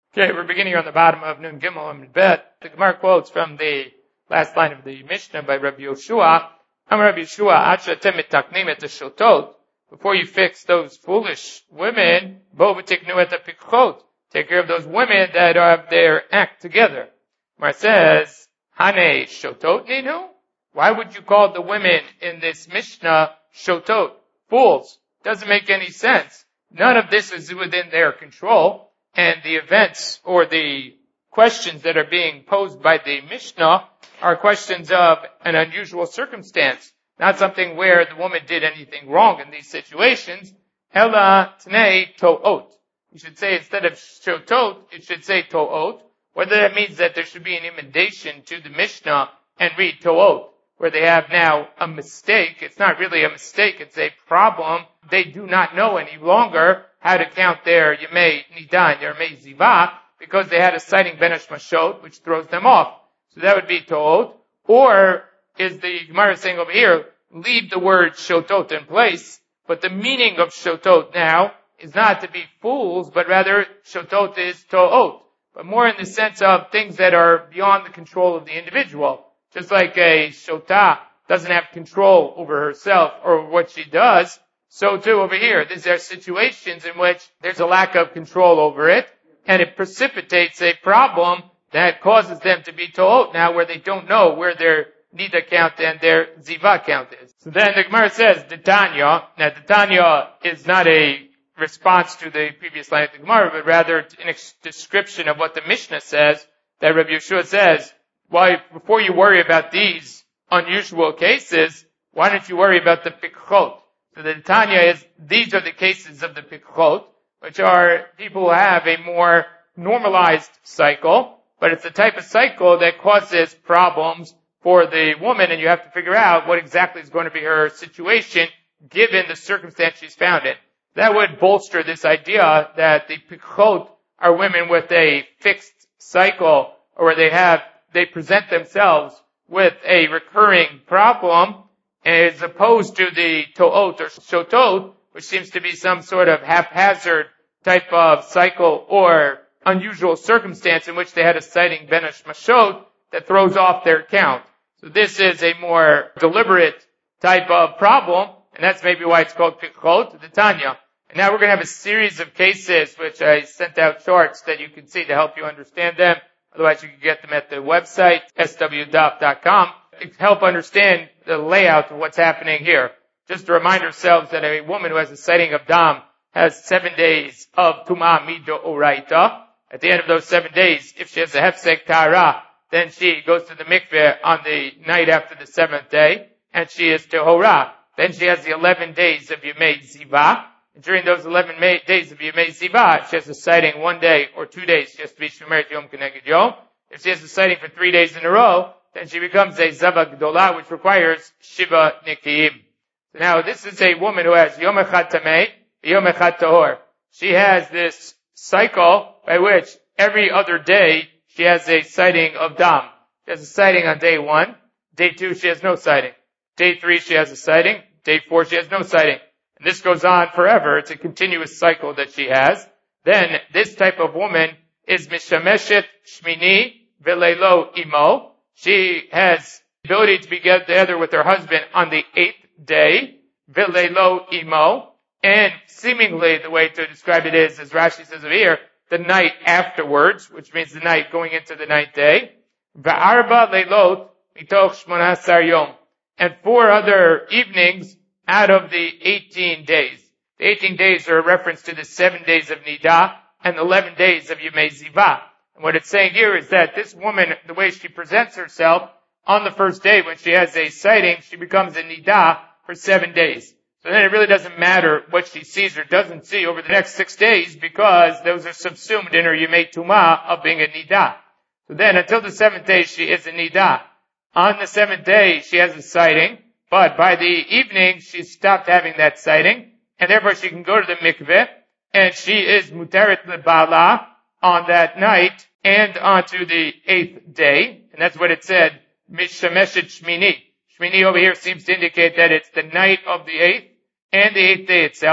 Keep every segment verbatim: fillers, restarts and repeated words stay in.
Okay, we're beginning on the bottom of Nun Gimel and Bet. The Gemara quotes from the last line of the Mishnah by Rabbi Yoshua. I'm Rabbi Yoshua, Acha temet taknim et shotot. Before you fix those foolish women, bo v'tiknu et pikchot. Take care of those women that have their act together. Gemara says, Hane shotot ninu? Why would you call the women in this Mishnah shotot? Fools. Doesn't make any sense. None of this is within their control. And the events or the questions that are being posed by the Mishnah are questions of an unusual circumstance, not something where the woman did anything wrong in these situations. Ella tnei to'ot. You should say instead of shotot, it should say to'ot. Whether that means that there should be an emendation to the Mishnah and read to'ot, where they have now a mistake. It's not really a mistake, it's a problem. They do not know any longer how to count their Yemei Nida and their Yemei Ziva, because they had a citing Benesh Mashot, which throws them off. So that would be To'ot. Or, is the Gemara saying over here, leave the word Shotot in place, but the meaning of Shotot now is not to be fools, but rather Shotot is To'ot. But more in the sense of things that are beyond the control of the individual. Just like a Shotah doesn't have control over herself or what she does, so too over here, these are situations in which there's a lack of control over it, and it precipitates a problem that causes them to be to'ot now where they don't know where their nida count and their ziva count is. So then the Gemara says, the Tanya, now the Tanya is not a response to the previous line of the Gemara, but rather a description of what the Mishnah says, that Rabbi Yeshua says, why, before you worry about these unusual cases, why don't you worry about the pikchot? So the Tanya is, these are the cases of the pikchot, which are people who have a more normalized cycle, but it's a type of cycle that causes problems for the woman, and you have to figure out what exactly is going to be her situation given the circumstance she's found in. That would bolster this idea that the pikchot are women with a fixed cycle, or where they have, they present themselves with a recurring problem, as opposed to the to'ot or shotot, which seems to be some sort of haphazard type of cycle or unusual circumstance in which they had a citing Benesh Mashot that throws off their count. So this is a more deliberate type of problem, and that's maybe why it's called pikchot, the Tanya. And now we're going to have a series of cases which I sent out charts that you can see to help you understand them. Otherwise you can get them at the website, s w daf dot com. To help understand the layout of what's happening here. Just to remind ourselves that a woman who has a sighting of dam has seven days of tumah mido oraita. At the end of those seven days, if she has a hefsek tahara, then she goes to the mikveh on the night after the seventh day, and she is tehora. Then she has the eleven days of yemei ziva. And during those eleven days of yemei ziva, if she has a sighting one day or two days, she has to be shemeret yom keneged yom. If she has a sighting for three days in a row, then she becomes a Zava Gdola, which requires Shiva Nikiyim. So now, this is a woman who has Yom Echad Tamei, Yom Echad Tahor. She has this cycle by which every other day she has a sighting of Dam. She has a sighting on day one. Day two, she has no sighting. Day three, she has a sighting. Day four, she has no sighting. And this goes on forever. It's a continuous cycle that she has. Then, this type of woman is Mishameshet Shmini Veleilo Imo. She has the ability to be together with her husband on the eighth day, Vilelo Imo, and seemingly the way to describe it is, as Rashi says over here, the night afterwards, which means the night going into the ninth day, Va'arba Leilot Mitoch Shmonasar Yom, and four other evenings out of the eighteen days. The eighteen days are a reference to the seven days of Nida and eleven days of Yemei Ziva. And what it's saying here is that this woman, the way she presents herself on the first day when she has a sighting, she becomes a nidah for seven days. So then it really doesn't matter what she sees or doesn't see over the next six days because those are subsumed in her yemei tumah of being a nidah. So then until the seventh day she is a nidah. On the seventh day she has a sighting, but by the evening she's stopped having that sighting, and therefore she can go to the mikveh, and she is muteret lebala on that night, and onto the eighth day, and that's what it said, Mishameshet Shmini. Shmini over here seems to indicate that it's the night of the eighth and the eighth day itself.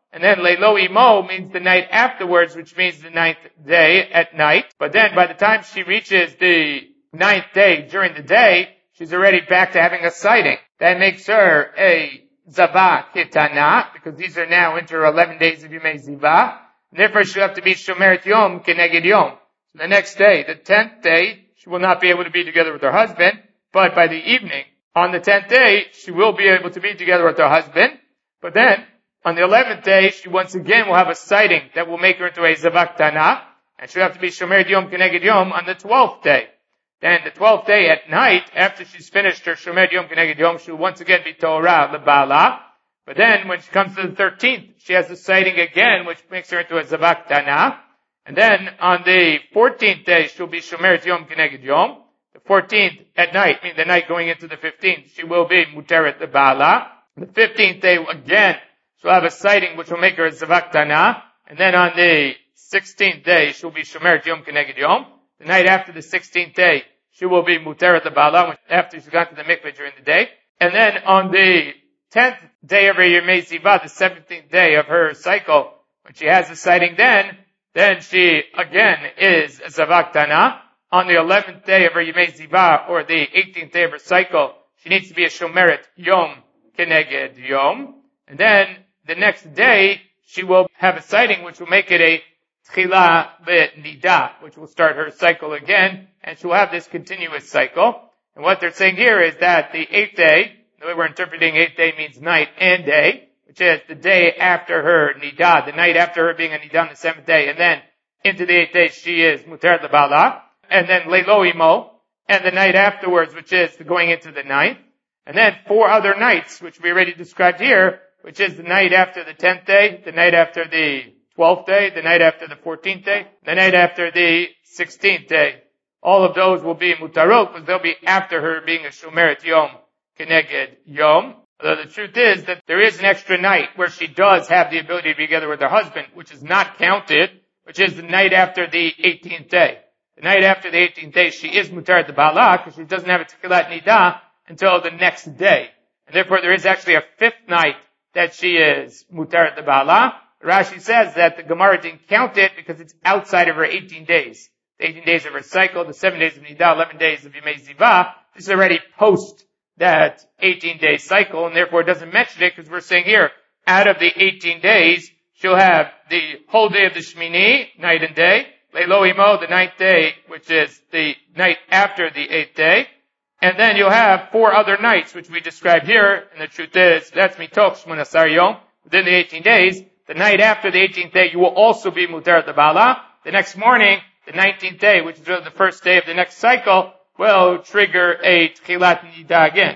And then Leilo Imo means the night afterwards, which means the ninth day at night. But then by the time she reaches the ninth day during the day, she's already back to having a sighting. That makes her a Zavah Kitana, because these are now into her eleven days of Yemei Ziva. And therefore she'll have to be Shomeret Yom Keneged Yom. So the next day, the tenth day, she will not be able to be together with her husband, but by the evening, on the tenth day, she will be able to be together with her husband. But then, on the eleventh day, she once again will have a sighting that will make her into a Zavah Kitana, and she'll have to be Shomeret Yom Keneged Yom on the twelfth day. Then the twelfth day at night, after she's finished her Shomeret Yom Keneged Yom, she'll once again be Torah Lebala. But then when she comes to the thirteenth, she has the sighting again, which makes her into a Zavah Kitana. And then on the fourteenth day, she'll be Shomeret Yom Keneged Yom. The fourteenth at night, meaning the night going into the fifteenth, she will be Muteret Lebala. The fifteenth day, again, she'll have a sighting which will make her a Zavah Kitana. And then on the sixteenth day, she'll be Shomeret Yom Keneged Yom. The night after the sixteenth day, she will be Muteret Lebala after she's gone to the mikveh during the day. And then on the tenth day of her Yemei Ziva, the seventeenth day of her cycle, when she has a sighting then, then she again is a Zavah Kitana. On the eleventh day of her Yemei Ziva, or the eighteenth day of her cycle, she needs to be a Shomeret Yom Keneged Yom. And then the next day, she will have a sighting which will make it a Tchila Nida, which will start her cycle again, and she will have this continuous cycle. And what they're saying here is that the eighth day, the way we're interpreting eighth day means night and day, which is the day after her Nida, the night after her being a Nida on the seventh day, and then into the eighth day she is Muteret Lebala, and then Leilo Imo, and the night afterwards, which is going into the ninth, and then four other nights, which we already described here, which is the night after the tenth day, the night after the twelfth day, the night after the fourteenth day, the night after the sixteenth day. All of those will be mutarot, because they'll be after her being a Shomeret Yom Keneged Yom. Although the truth is that there is an extra night where she does have the ability to be together with her husband, which is not counted, which is the night after the eighteenth day. The night after the eighteenth day, she is Muteret Lebala, because she doesn't have a Techilat Nida until the next day. And therefore there is actually a fifth night that she is Muteret Lebala. Rashi says that the Gemara didn't count it because it's outside of her eighteen days. The eighteen days of her cycle, the seven days of Nida, eleven days of Yemei Ziva. This is already post that eighteen day cycle, and therefore it doesn't mention it because we're saying here, out of the eighteen days, she'll have the whole day of the Shmini, night and day, Leilo Imo, the ninth day, which is the night after the eighth day, and then you'll have four other nights, which we described here, and the truth is, that's mitoch shmona asar yom, within the eighteen days. The night after the eighteenth day, you will also be Muteret Lebala. The next morning, the nineteenth day, which is really the first day of the next cycle, will trigger a Tchilat Nida again.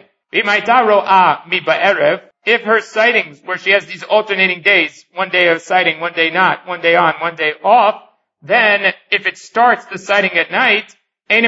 If her sightings, where she has these alternating days, one day of sighting, one day not, one day on, one day off, then if it starts the sighting at night, then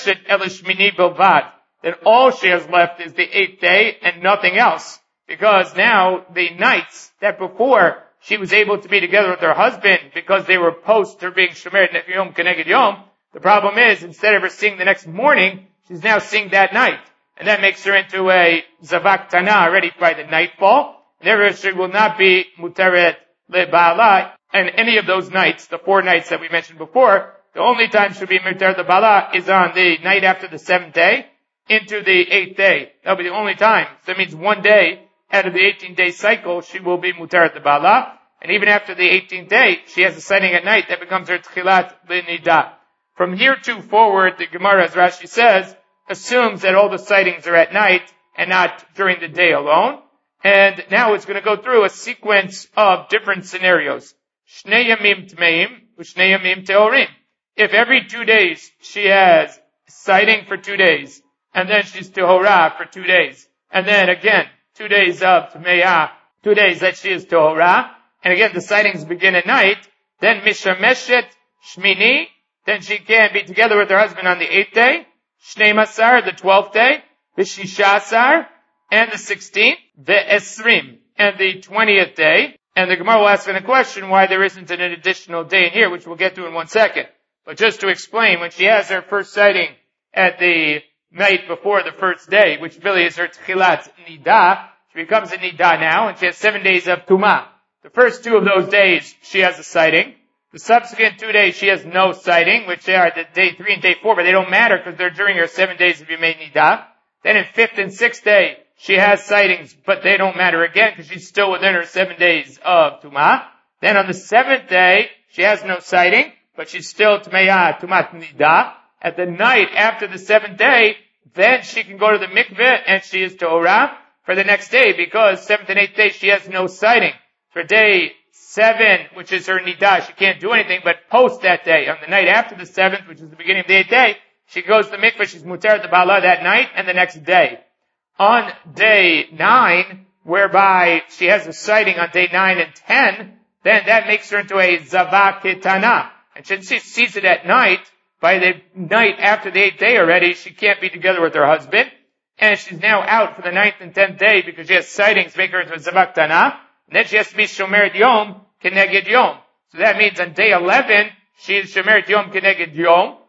all she has left is the eighth day and nothing else. Because now the nights that before she was able to be together with her husband because they were post her being Shomeret Yom Keneged Yom, the problem is instead of her seeing the next morning, she's now seeing that night. And that makes her into a Zavah Kitana already by the nightfall. Therefore she will not be Muteret Lebala. And any of those nights, the four nights that we mentioned before, the only time she'll be Muteret Lebala is on the night after the seventh day into the eighth day. That'll be the only time. So that means one day out of the eighteen day cycle, she will be Muteret Lebala. And even after the eighteenth day, she has a sighting at night that becomes her Tchilat Nida. From here to forward, the Gemara, as Rashi says, assumes that all the sightings are at night and not during the day alone. And now it's going to go through a sequence of different scenarios. Shnei Yamim Tmeim, Shnei Yamim Teorim. If every two days she has sighting for two days, and then she's Tehorah for two days, and then again, two days of Tmeah, two days that she is Tehorah, and again the sightings begin at night, then Mishameshet Shmini, then she can be together with her husband on the eighth day, Shnei Masar, the twelfth day, V'Shishasar, and the sixteenth, V'Esrim, and the twentieth day. And the Gemara will ask in a question why there isn't an additional day in here, which we'll get to in one second. But just to explain, when she has her first sighting at the night before the first day, which really is her Tchilat Nida, she becomes a Nida now, and she has seven days of Tumah. The first two of those days, she has a sighting. The subsequent two days, she has no sighting, which they are the day three and day four, but they don't matter because they're during her seven days of Yemei Nidah. Then in fifth and sixth day, she has sightings, but they don't matter again because she's still within her seven days of Tumah. Then on the seventh day, she has no sighting, but she's still Tumeah, Tumat Nidah. At the night after the seventh day, then she can go to the mikveh and she is Torah for the next day because seventh and eighth day she has no sighting. For day seven, which is her nidah, she can't do anything, but post that day, on the night after the seventh, which is the beginning of the eighth day, she goes to the mikveh, she's mutar the bala that night and the next day. On day nine, whereby she has a sighting on day nine and ten, then that makes her into a zavah ketana. And since she sees it at night, by the night after the eighth day already, she can't be together with her husband, and she's now out for the ninth and tenth day because she has sightings, make her into a zavah ketana. And then she has to be Shomeret Yom Keneged Yom. So that means on day eleven, she is Shomeret Yom Keneged Yom.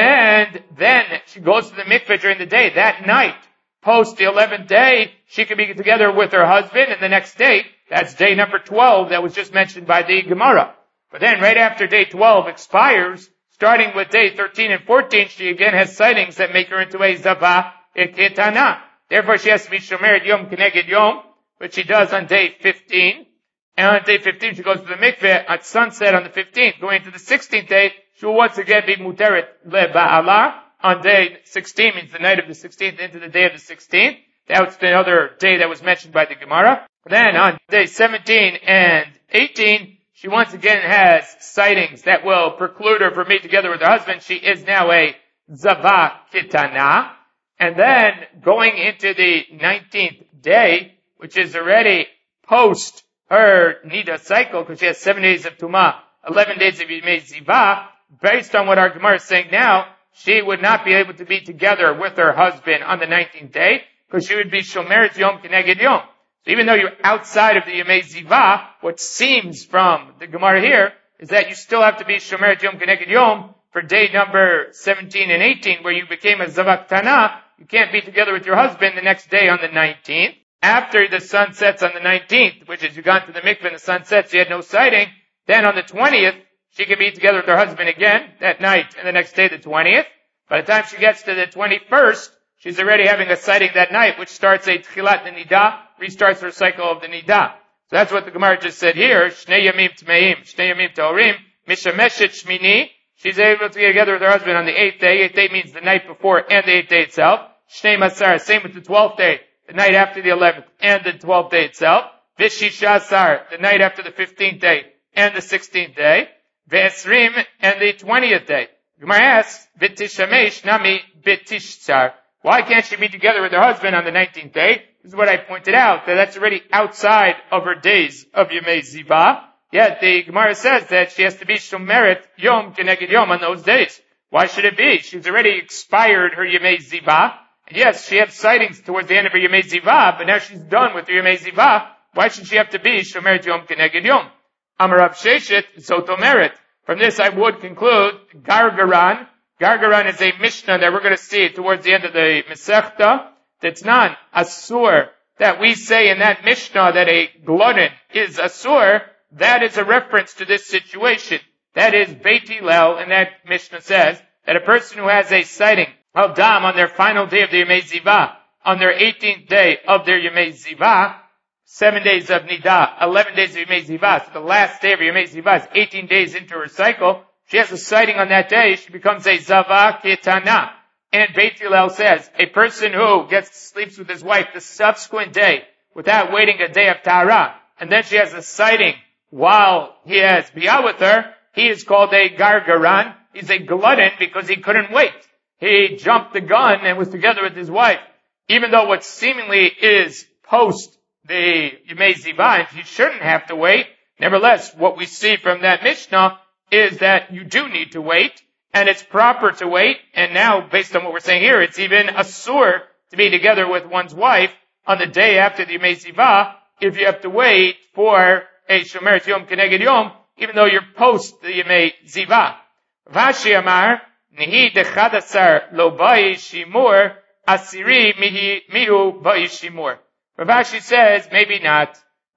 And then she goes to the mikveh during the day. That night, post the eleventh day, she can be together with her husband. And the next day, that's day number twelve that was just mentioned by the Gemara. But then right after day twelve expires, starting with day thirteen and fourteen, she again has sightings that make her into a Zavah Ketana. Therefore, she has to be Shomeret Yom Keneged Yom, which she does on day fifteen. And on day fifteen, she goes to the mikveh at sunset on the fifteenth. Going into the sixteenth day, she will once again be muteret leba'ala. On day sixteen, means the night of the sixteenth into the day of the sixteenth. That's the other day that was mentioned by the Gemara. Then on day seventeen and eighteen, she once again has sightings that will preclude her from being together with her husband. She is now a Zavah Ketana. And then going into the nineteenth day, which is already post her Nida cycle, because she has seven days of Tumah, eleven days of Yemei Zivah, based on what our Gemara is saying now, she would not be able to be together with her husband on the nineteenth day, because she would be Shomeret Yom Keneged Yom. So even though you're outside of the Yemei Zivah, what seems from the Gemara here is that you still have to be Shomeret Yom Keneged Yom for day number seventeen and eighteen, where you became a Zavah Ketana. You can't be together with your husband the next day on the nineteenth. After the sun sets on the nineteenth, which is you gone to the mikveh and the sun sets, she had no sighting, then on the twentieth, she can be together with her husband again that night and the next day, the twentieth. By the time she gets to the twenty-first, she's already having a sighting that night, which starts a Tchilat Nidah, restarts her cycle of the Nidah. So that's what the Gemara just said here. Shnei Yamim Tmeim, Shnei Yamim Ta'orim, Mishameshet Shmini. She's able to get together with her husband on the eighth day. Eighth day means the night before and the eighth day itself. Shnei Masar, same with the twelfth day, the night after the eleventh and the twelfth day itself. Vishishasar, the night after the fifteenth day and the sixteenth day. Ve'esrim, and the twentieth day. Gemara asks, V'tishamesh nami b'tishsar. Why can't she be together with her husband on the nineteenth day? This is what I pointed out, that that's already outside of her days of Yemei Zivah. Yet the Gemara says that she has to be Shomeret Yom Keneged Yom on those days. Why should it be? She's already expired her Yemei Zivah. And yes, she had sightings towards the end of her Yemei Zivah, but now she's done with her Yemei Zivah. Why should she have to be Shomeret Yom Keneged Yom? Amar Rav Sheshet Zotomeret. From this I would conclude Gargaran. Gargaran is a Mishnah that we're going to see towards the end of the Masechta. That's not Asur. That we say in that Mishnah that a glutton is Asur. That is a reference to this situation. That is Beit Hillel, and that Mishnah says that a person who has a sighting of Dam on their final day of the Yemei Zivah, on their eighteenth day of their Yemei Zivah, seven days of Nidah, eleven days of Yemei Zivah, so the last day of Yemei Zivah is eighteen days into her cycle. She has a sighting on that day, she becomes a Zavah Ketana. And Beit Hillel says, a person who gets sleeps with his wife the subsequent day without waiting a day of Tahara, and then she has a sighting while he has Biyah with her, he is called a Gargaran. He's a glutton because he couldn't wait. He jumped the gun and was together with his wife. Even though what seemingly is post the Yemei Zivah, he shouldn't have to wait. Nevertheless, what we see from that Mishnah is that you do need to wait, and it's proper to wait. And now, based on what we're saying here, it's even asur to be together with one's wife on the day after the Yemei Zivah if you have to wait for a Shomeret Yom Keneged Yom, even though you're post the Yemei Zivah. Vashi Amar, Nihi dechadasar lo bai shimur, asiri mihi mihu bai shimur. Rav Ashi says, maybe not.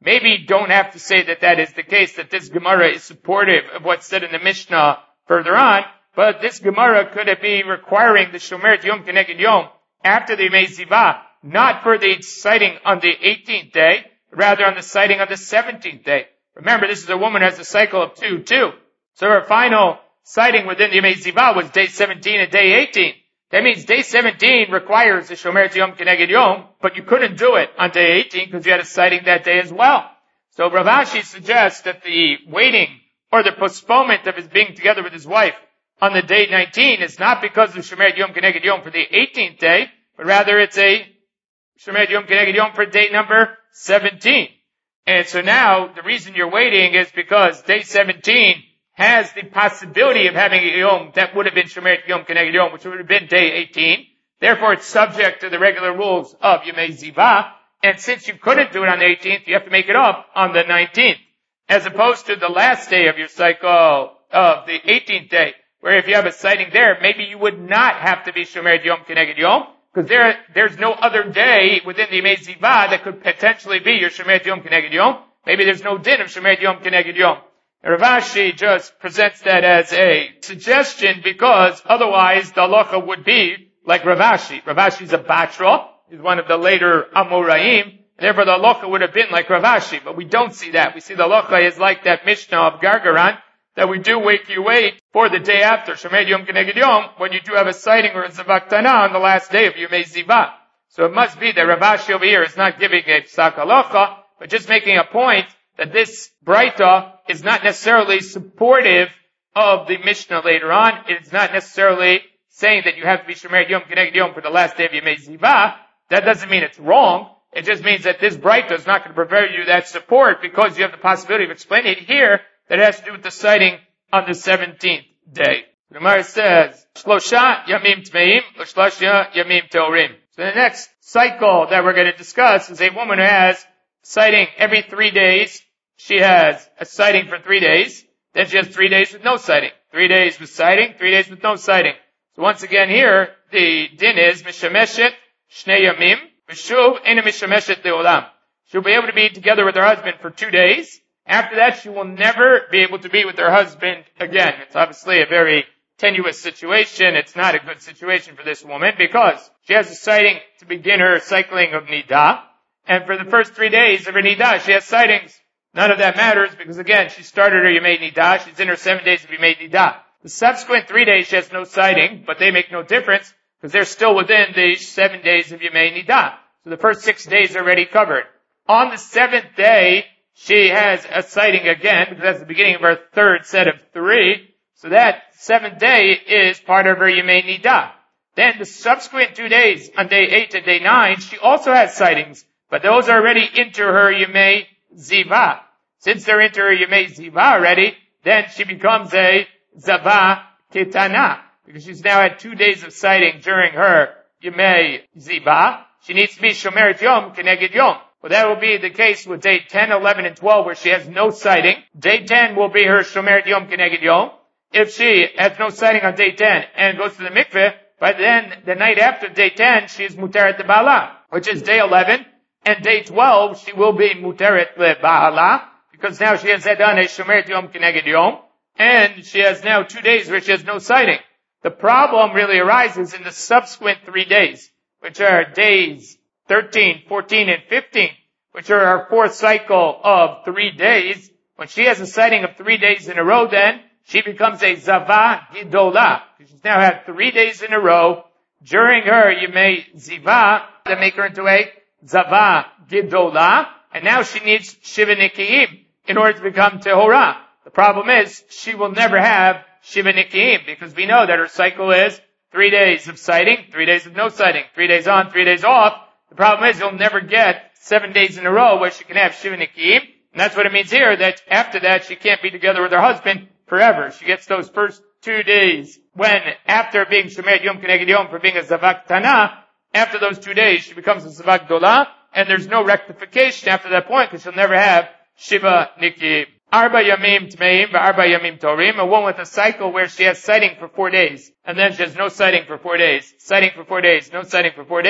maybe you don't have to say that that is the case, that this Gemara is supportive of what's said in the Mishnah further on, but this Gemara could it be requiring the Shomeret Yom Keneged Yom after the Yemei Ziva, not for the sighting on the eighteenth day, rather on the sighting on the seventeenth day. Remember, this is a woman who has a cycle of two, too. So her final sighting within the Yemei Ziva was day seventeen and day eighteen. That means day seventeen requires the Shomeret Yom Keneged Yom, but you couldn't do it on day eighteen because you had a sighting that day as well. So Rav Ashi suggests that the waiting or the postponement of his being together with his wife on the day nineteen is not because of Shomeret Yom Keneged Yom for the eighteenth day, but rather it's a Shomeret Yom Keneged Yom for day number seventeen. And so now the reason you're waiting is because day seventeen has the possibility of having a Yom that would have been Shomeret Yom Keneged Yom, which would have been day eighteen. Therefore, it's subject to the regular rules of Yemei Ziva. And since you couldn't do it on the eighteenth, you have to make it up on the nineteenth. As opposed to the last day of your cycle of the eighteenth day, where if you have a sighting there, maybe you would not have to be Shomeret Yom Keneged Yom, because there, there's no other day within the Yemei Ziva that could potentially be your Shomeret Yom Keneged Yom. Maybe there's no din of Shomeret Yom Keneged Yom. Rav Ashi just presents that as a suggestion because otherwise the halacha would be like Rav Ashi. Rav Ashi's a batra. He's one of the later Amoraim. Therefore the halacha would have been like Rav Ashi. But we don't see that. We see the halacha is like that Mishnah of Gargaran, that we do wake you wait for the day after Shomeret Yom Keneged Yom when you do have a sighting or a Zavak Tana on the last day of Yemei Ziva. So it must be that Rav Ashi over here is not giving a psak halacha, but just making a point that this Braita is not necessarily supportive of the Mishnah later on. It's not necessarily saying that you have to be Shomeret Yom Keneged Yom for the last day of Yemei Ziva. That doesn't mean it's wrong. It just means that this Braita is not going to provide you that support because you have the possibility of explaining it here that it has to do with the sighting on the seventeenth day. The Gemara says, Shlosha Yamim Tmeim, Shlosha Yamim Teorim. So the next cycle that we're going to discuss is a woman who has sighting every three days. She has a sighting for three days. Then she has three days with no sighting. Three days with sighting, three days with no sighting. So once again here, the din is Mishameshet Shnei Yamim, Vishuv Ena Mishameshet Leolam. She'll be able to be together with her husband for two days. After that, she will never be able to be with her husband again. It's obviously a very tenuous situation. It's not a good situation for this woman because she has a sighting to begin her cycling of Nidah. And for the first three days of her Nidah, she has sightings. None of that matters because again, she started her Yemei Nidah. She's in her seven days of Yemei Nidah. The subsequent three days she has no sighting, but they make no difference because they're still within the seven days of Yemei Nidah. So the first six days are already covered. On the seventh day, she has a sighting again because that's the beginning of her third set of three. So that seventh day is part of her Yemei Nidah. Then the subsequent two days, on day eight and day nine, she also has sightings, but those are already into her Yemei Ziva. Since they're into her Yemei Ziva already, then she becomes a Zava Ketana, because she's now had two days of sighting during her Yemei Ziva. She needs to be Shomeret Yom Keneged Yom. Well, that will be the case with day ten, eleven, and twelve, where she has no sighting. Day ten will be her Shomeret Yom Keneged Yom. If she has no sighting on day ten and goes to the mikveh, by then, the night after day ten, she is Muteret LeBaala, which is day eleven. And day twelve, she will be Muteret LeBaala, because now she has done a Shomeret Yom Keneged Yom, and she has now two days where she has no sighting. The problem really arises in the subsequent three days, which are days thirteen, fourteen, and fifteen, which are our fourth cycle of three days. When she has a sighting of three days in a row, then she becomes a Zava Gidola. She's now had three days in a row during her Yemei Ziva that make her into a Zava Gidola, and now she needs Shiva Nikiyim in order to become Tehorah. The problem is she will never have Shiva Nikiyim because we know that her cycle is three days of sighting, three days of no sighting, three days on, three days off. The problem is you'll never get seven days in a row where she can have Shiva Nikiyim, and that's what it means here, that after that she can't be together with her husband forever. She gets those first two days when, after being Shomeret Yom Keneged Yom for being a Zavak Tana, after those two days she becomes a Zavak Dola, and there's no rectification after that point because she'll never have Shiva Nikiyim. Arba Yamim Tmeim, Arba Yamim Torim, a woman with a cycle where she has sighting for four days, and then she has no sighting for four days, sighting for four days, no sighting for four days.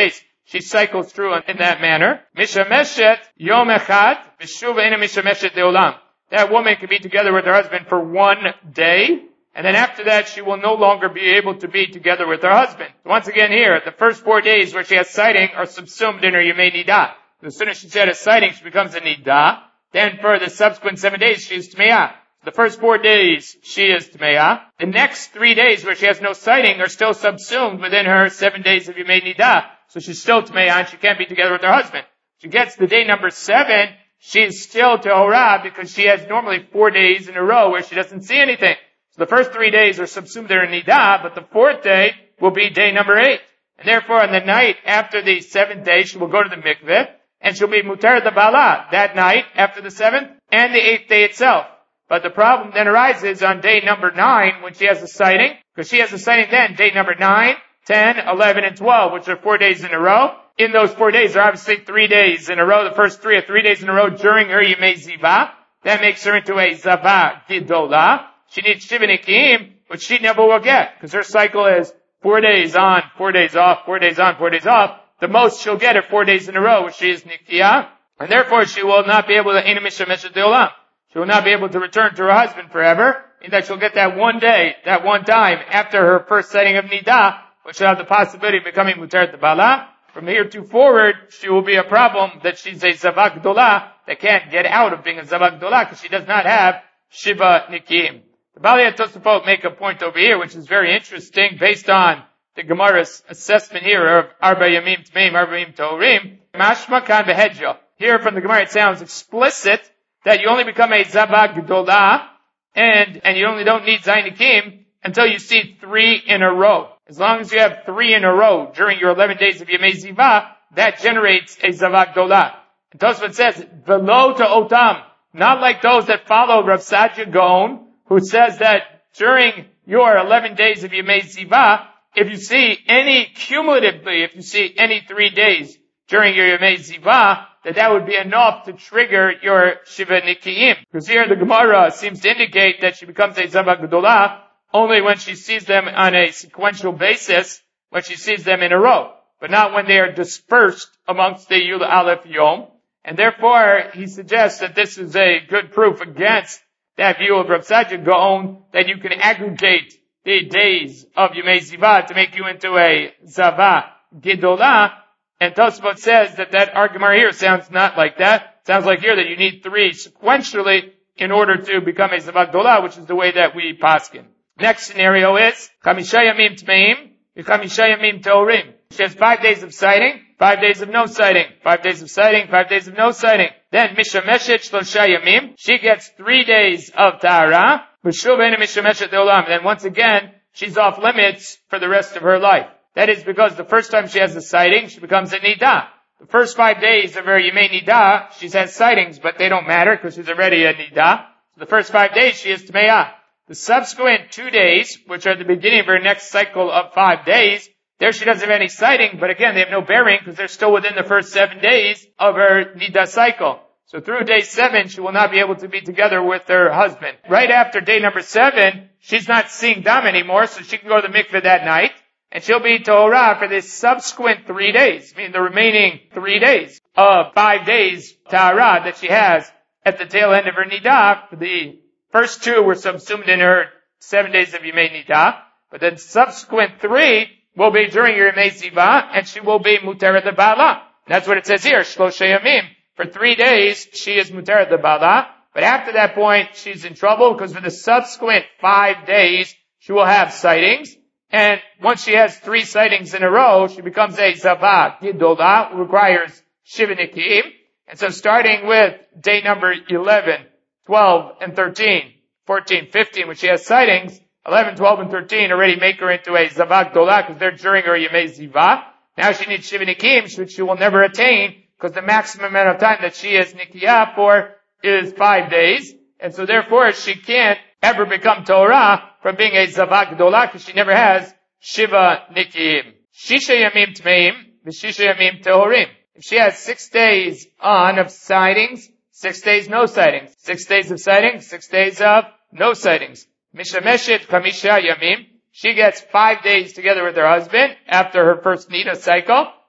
she cycles through in that manner. Mishameshet yom echad v'shuva ena mishameshet deolam. That woman can be together with her husband for one day, and then after that she will no longer be able to be together with her husband. So once again here, the first four days where she has sighting are subsumed in her Yemei Nidah. As soon as she's had a sighting, she becomes a Nidah. Then for the subsequent seven days, she is Tmeah. The first four days, she is Tmeah. The next three days where she has no sighting are still subsumed within her seven days of Yemei Nidah. So she's still Tmeah and she can't be together with her husband. She gets to day number seven, she's still Tehorah because she has normally four days in a row where she doesn't see anything. So the first three days are subsumed in her Nidah, but the fourth day will be day number eight. And therefore on the night after the seventh day, she will go to the mikveh, and she'll be Muter the Bala that night after the seventh and the eighth day itself. But the problem then arises on day number nine when she has a sighting, because she has a sighting then, day number nine, ten, eleven, and twelve, which are four days in a row. In those four days, there are obviously three days in a row. The first three are three days in a row during her Yemei Ziva. That makes her into a Zava Gidola. She needs Shiva Nikim, which she never will get, because her cycle is four days on, four days off, four days on, four days off. The most she'll get are four days in a row, which she is Nikia, and therefore she will not be able to Eina Mishameshet Deolam. She will not be able to return to her husband forever, in that she'll get that one day, that one time, after her first setting of Nidah, which will have the possibility of becoming Muteret Bala. From here to forward, she will be a problem that she's a Zavak Dola that can't get out of being a Zavak Dola because she does not have Shiva Nikim. The Bali and Tosafot make a point over here, which is very interesting, based on the Gemara's assessment here of Arba Yamim Tmeim, Arba Yamim Torim. Mashma Kan Behedja. Here from the Gemara it sounds explicit that you only become a Zavak Dola and, and you only don't need Zayin Nikim until you see three in a row. As long as you have three in a row during your eleven days of Yemei Ziva, that generates a Zavak Dola. And Tosfot says, Velo to Otam, not like those that follow Rav Sadia Gaon, who says that during your eleven days of Yemei Ziva, if you see any, cumulatively, if you see any three days during your Yemei Ziva, that that would be enough to trigger your Shiva Nikiim. Because here the Gemara seems to indicate that she becomes a Zavak Gedolah only when she sees them on a sequential basis, when she sees them in a row, but not when they are dispersed amongst the Yud Aleph Yom. And therefore, he suggests that this is a good proof against that view of Rav Sadia Gaon, that you can aggregate the days of Yemei Ziva to make you into a Zava Gedolah. And Tosfot says that that argument here sounds not like that. It sounds like here that you need three sequentially in order to become a Zava Gedolah, which is the way that we paskin. Next scenario is Chamisha Yamim Tmeim, Chamisha Yamim Teorim. She has five days of sighting, five days of no sighting, five days of sighting, five days of no sighting. Then Mishameshet Shlosha Yamim, she gets three days of Tahara, B'shuv Eina Mishameshet Deolam. Then once again, she's off limits for the rest of her life. That is because the first time she has a sighting, she becomes a Nidah. The first five days of her Yemei Nidah, she's had sightings, but they don't matter because she's already a Nidah. So the first five days, she is Tmeah. The subsequent two days, which are the beginning of her next cycle of five days, there she doesn't have any sighting, but again, they have no bearing because they're still within the first seven days of her Nidah cycle. So through day seven, she will not be able to be together with her husband. Right after day number seven, she's not seeing Dam anymore, so she can go to the mikveh that night, and she'll be Torah for the subsequent three days, meaning the remaining three days of five days Tahara that she has at the tail end of her Nidah. The first two were subsumed in her seven days of Yemei Nidah, but then subsequent three will be during your Yemei Ziva, and she will be Muteret the Bala. That's what it says here, Shlosha Yamim. For three days, she is Muteret the Bala, but after that point, she's in trouble, because for the subsequent five days, she will have sightings, and once she has three sightings in a row, she becomes a Zava Gidolah, who requires Shiva Nikim. And so starting with day number eleven, twelve, and thirteen, fourteen, fifteen, when she has sightings, eleven, twelve, and thirteen already make her into a Zavak Dolah because they're during her Yemei Ziva. Now she needs Shiva Nikim, which she will never attain because the maximum amount of time that she is Nikiah for is five days. And so therefore she can't ever become Torah from being a Zavak Dolah because she never has Shiva Nikim. Shisha Yamim Tmeim, V'Shisha Yamim Tehorim. If she has six days on of sightings, six days no sightings. Six days of sightings, six days of no sightings. Mishameshet Chamisha Yamim. She gets five days together with her husband after her first Nidah cycle.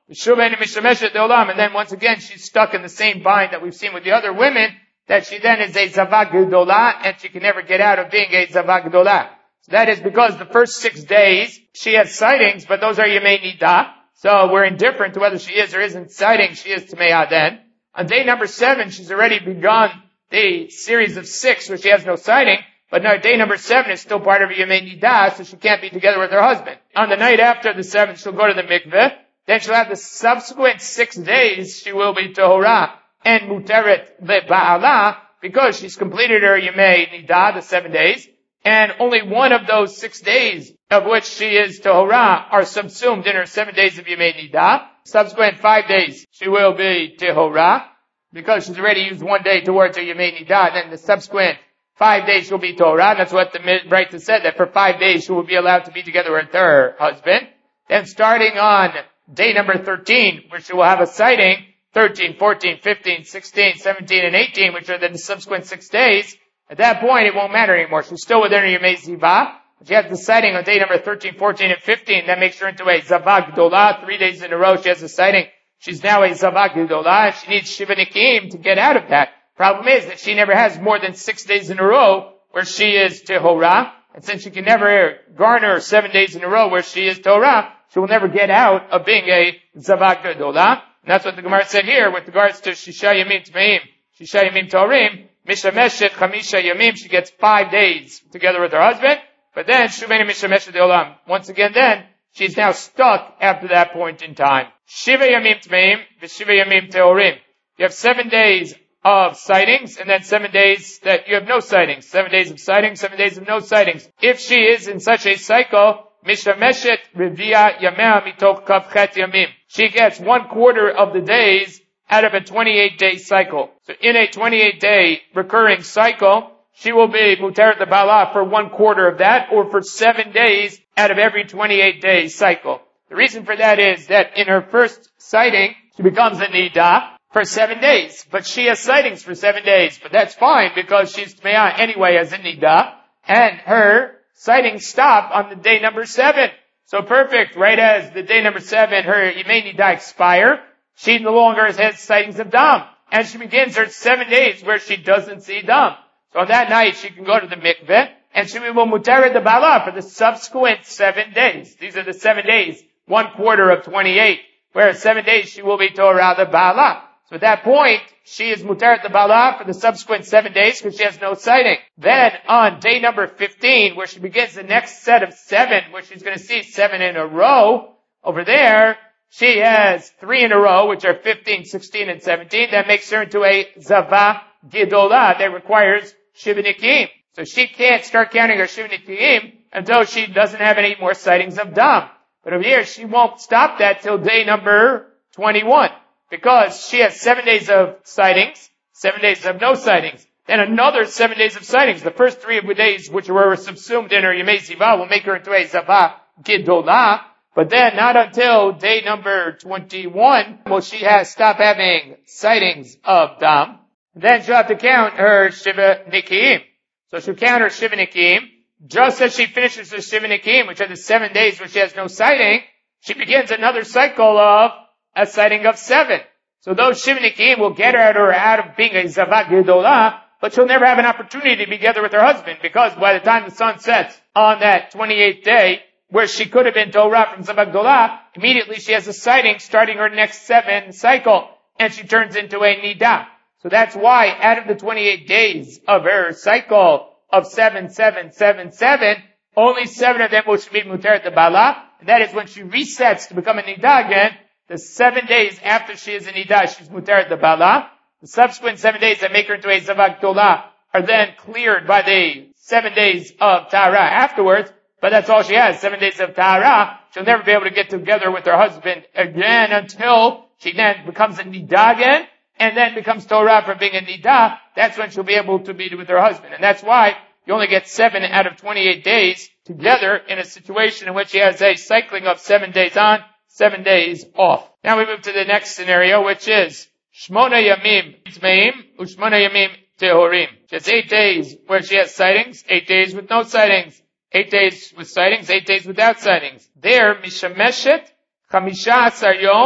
And then once again, she's stuck in the same bind that we've seen with the other women, that she then is a Zavah Gedolah, and she can never get out of being a Zavah Gedolah. So that is because the first six days, she has sightings, but those are Yemei Nidah. So we're indifferent to whether she is or isn't sighting, she is Tameah then. On day number seven, she's already begun the series of six where she has no sighting, but now day number seven is still part of her Yemei Nidah, so she can't be together with her husband. On the night after the seventh, she'll go to the mikveh. Then she'll have the subsequent six days, she will be Tahorah and Muteret Le'Ba'ala, because she's completed her Yemei Nidah, the seven days, and only one of those six days of which she is Tahorah are subsumed in her seven days of Yemei Nidah. Subsequent five days, she will be Tahorah, because she's already used one day towards her Yemei Nidah, and then the subsequent five days she'll be Tahorah. That's what the Braita said, that for five days she will be allowed to be together with her husband. Then starting on day number thirteen, where she will have a sighting, thirteen, fourteen, fifteen, sixteen, seventeen, and eighteen, which are the subsequent six days, at that point it won't matter anymore. She's still within her Yemei Zivah. She has the sighting on day number thirteen, fourteen, and fifteen. That makes her into a Zavah Gedolah. Three days in a row she has a sighting. She's now a Zavah Gedolah, and she needs Shiva Nikim to get out of that. Problem is that she never has more than six days in a row where she is Tahorah. And since she can never garner seven days in a row where she is Tahorah, she will never get out of being a Zavah Gedolah. And that's what the Gemara said here with regards to Shisha Yamim Tmeim, Shisha Yamim Torim, Mishameshet Chamisha Yamim, she gets five days together with her husband, but then Shumeni Mishameshet Deolam. Once again then, she's now stuck after that point in time. Shiva Yamim Tmeim, Vishiva Yamim Teorim. You have seven days of sightings, and then seven days that you have no sightings. Seven days of sightings, seven days of no sightings. If she is in such a cycle, Mishameshet Revia Yamea Mitok Kavchet Yamim. She gets one quarter of the days out of a twenty-eight day cycle. So in a twenty-eight day recurring cycle, she will be Muteret Le'Ba'ala for one quarter of that, or for seven days out of every twenty-eight day cycle. The reason for that is that in her first sighting, she becomes a Nidah for seven days. But she has sightings for seven days. But that's fine because she's Tmeah anyway as a Nidah, and her sightings stop on the day number seven. So perfect, right as the day number seven, her Yemei Nidah expire, she no longer has sightings of Dam. And she begins her seven days where she doesn't see Dam. So on that night, she can go to the mikveh, and she will Muteret Le'Ba'ala for the subsequent seven days. These are the seven days, one quarter of twenty-eight, where seven days she will be Torah Le'Ba'ala. So at that point, she is Muteret Le'Ba'ala for the subsequent seven days because she has no sighting. Then on day number fifteen, where she begins the next set of seven, where she's going to see seven in a row, over there, she has three in a row, which are fifteen, sixteen, and seventeen. That makes her into a Zavah Gedolah that requires Shiva Nikim. So she can't start counting her Shiva Nikim until she doesn't have any more sightings of Dam. But over here, she won't stop that till day number twenty-one. Because she has seven days of sightings, seven days of no sightings, then another seven days of sightings. The first three of the days which were subsumed in her Yemei Zivah will make her into a Zavah Gedolah. But then not until day number twenty-one will she has stopped having sightings of Dam. Then she'll have to count her Shiva Nikim. So she'll count her Shiva Nikim. Just as she finishes her Shiva Nikim, which are the seven days where she has no sighting, she begins another cycle of a sighting of seven. So those Shiva Nikim will get her out, or out of being a Zavah Gedolah, but she'll never have an opportunity to be together with her husband, because by the time the sun sets on that twenty-eighth day, where she could have been Torah from Zavah Gedolah, immediately she has a sighting starting her next seven cycle, and she turns into a Nidah. So that's why out of the twenty-eight days of her cycle of seven, seven, seven, seven, only seven of them will be Muteret Le'Ba'ala, and that is when she resets to become a Nidah again. The seven days after she is a Nidah, she's Muteret Le'Ba'ala. The subsequent seven days that make her into a Zavah Gedolah are then cleared by the seven days of Tahara afterwards, but that's all she has, seven days of Tahara. She'll never be able to get together with her husband again until she then becomes a Nidah again, and then becomes Torah from being a Nidah. That's when she'll be able to be with her husband. And that's why you only get seven out of twenty-eight days together in a situation in which she has a cycling of seven days on, seven days off. Now we move to the next scenario, which is Shmona Yamim Tmeim Ushmona Yamim Tehorim. She has eight days where she has sightings, eight days with no sightings, eight days with sightings, eight days without sightings. There, Mishameshet Chamisha Asar Yom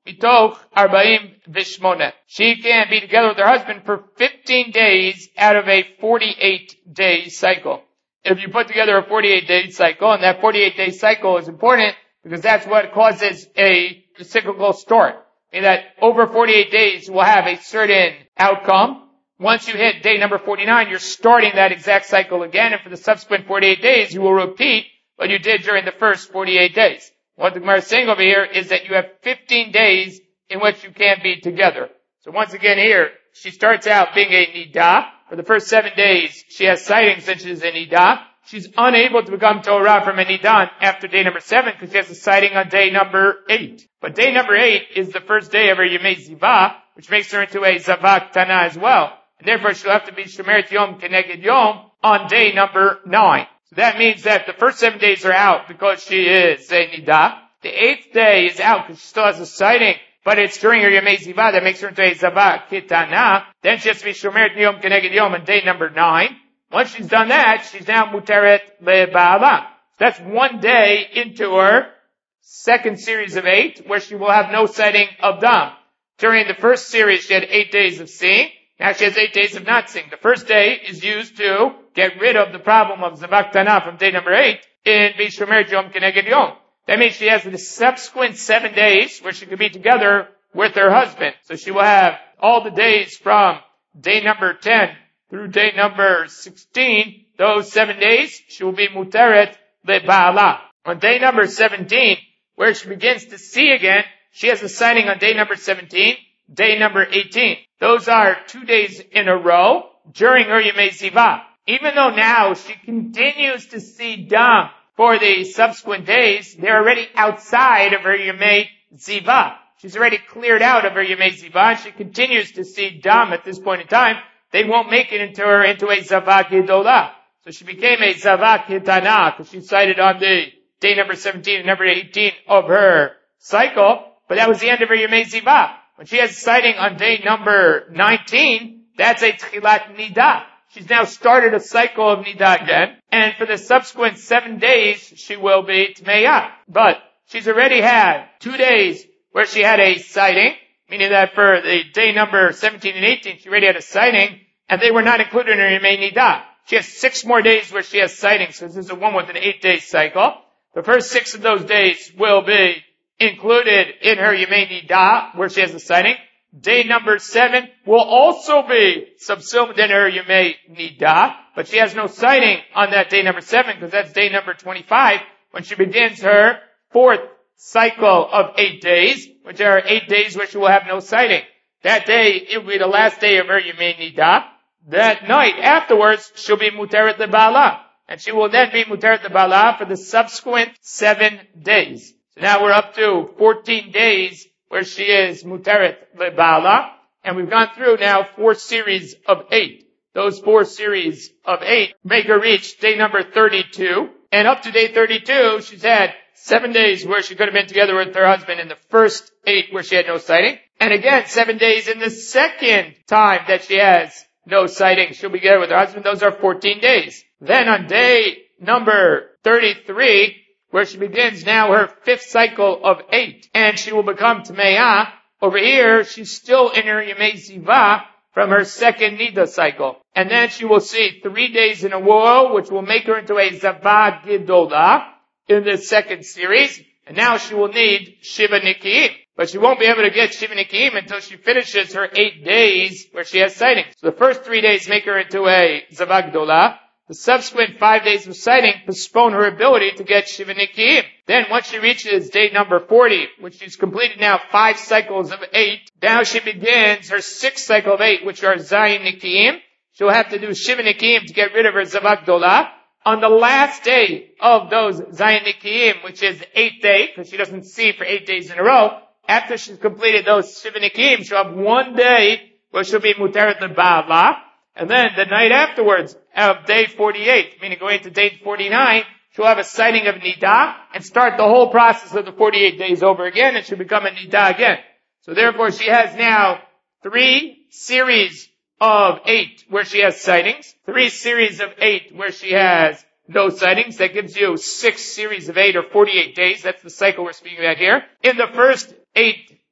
mitoch arba'im v'shmona. She can be together with her husband for fifteen days out of a forty-eight day cycle. If you put together a forty-eight day cycle, and that forty-eight day cycle is important because that's what causes a cyclical start. Meaning that over forty-eight days will have a certain outcome. Once you hit day number forty-nine, you're starting that exact cycle again, and for the subsequent forty-eight days, you will repeat what you did during the first forty-eight days. What the Gemara is saying over here is that you have fifteen days in which you can't be together. So once again here, she starts out being a nidah. For the first seven days, she has sightings since she's a nidah. She's unable to become Torah from a nidah after day number seven because she has a sighting on day number eight. But day number eight is the first day of her Yemei Zivah, which makes her into a Zavak Tana as well. And therefore she'll have to be Shomeret Yom Keneged Yom on day number nine. So that means that the first seven days are out because she is a nidah. The eighth day is out because she still has a sighting, but it's during her Yemei Zivah that makes her into a Zavak Kitana. Then she has to be Shomeret Yom Keneged Yom on day number nine. Once she's done that, she's now Muteret LeBa'ala. That's one day into her second series of eight where she will have no sighting of Dam. During the first series, she had eight days of seeing. Now she has eight days of not seeing. The first day is used to get rid of the problem of Zavak Tana from day number eight in B'Shomer Yom Keneged Yom. That means she has the subsequent seven days where she can be together with her husband. So she will have all the days from day number ten through day number sixteen. Those seven days, she will be Muteret LeBa'ala. On day number seventeen, where she begins to see again, she has a sighting on day number seventeen, day number eighteen. Those are two days in a row during her Yemei Zivah. Even though now she continues to see Dam for the subsequent days, they're already outside of her Yemei Zivah. She's already cleared out of her Yemei Zivah, and she continues to see Dam at this point in time. They won't make it into her into a Zavak Gedolah. So she became a Zavak Hitana because she sighted on the day number seventeen and number eighteen of her cycle, but that was the end of her Yemei Zivah. When she has a sighting on day number nineteen, that's a Tchilat Nidah. She's now started a cycle of Nidah again, and for the subsequent seven days, she will be Tmeiyah. But she's already had two days where she had a sighting, meaning that for the day number seventeen and eighteen, she already had a sighting, and they were not included in her Yemei Nidah. She has six more days where she has sightings, so this is a one with an eight-day cycle. The first six of those days will be included in her Yemei Nidah, where she has a sighting. Day number seven will also be subsumed in her Yemei Nidah, but she has no sighting on that day number seven, because that's day number twenty-five, when she begins her fourth cycle of eight days, which are eight days where she will have no sighting. That day, it will be the last day of her Yemei Nidah. That night afterwards, she'll be Muteret LeBa'ala, and she will then be Muteret LeBa'ala for the subsequent seven days. So now we're up to fourteen days where she is Muteret LeBa'ala, and we've gone through now four series of eight. Those four series of eight make her reach day number thirty-two, and up to day thirty-two, she's had seven days where she could have been together with her husband in the first eight where she had no sighting, and again, seven days in the second time that she has no sighting, she'll be together with her husband. Those are fourteen days. Then on day number thirty-three, where she begins now her fifth cycle of eight, and she will become Tmeiyah. Over here, she's still in her Yemei Zivah from her second Nida cycle. And then she will see three days in a row, which will make her into a Zavak Gedolah in the second series. And now she will need Shiva Nikiim. But she won't be able to get Shiva Nikiim until she finishes her eight days where she has sighting. So the first three days make her into a Zavak Gedolah. The subsequent five days of sighting postpone her ability to get Shiva Nikiim. Then once she reaches day number forty, which she's completed now five cycles of eight, now she begins her sixth cycle of eight, which are Zayin Nikiim. She'll have to do Shiva Nikiim to get rid of her Zavak Gedolah. On the last day of those Zayin Nikiim, which is the eighth day, because she doesn't see for eight days in a row, after she's completed those Shiva Nikiim, she'll have one day where she'll be Muteret LeBa'ala. And then the night afterwards of day forty-eight, meaning going to day forty-nine, she'll have a sighting of Nidah and start the whole process of the forty-eight days over again, and she'll become a Nidah again. So therefore she has now three series of eight where she has sightings, three series of eight where she has no sightings. That gives you six series of eight or forty-eight days. That's the cycle we're speaking about here. In the first eight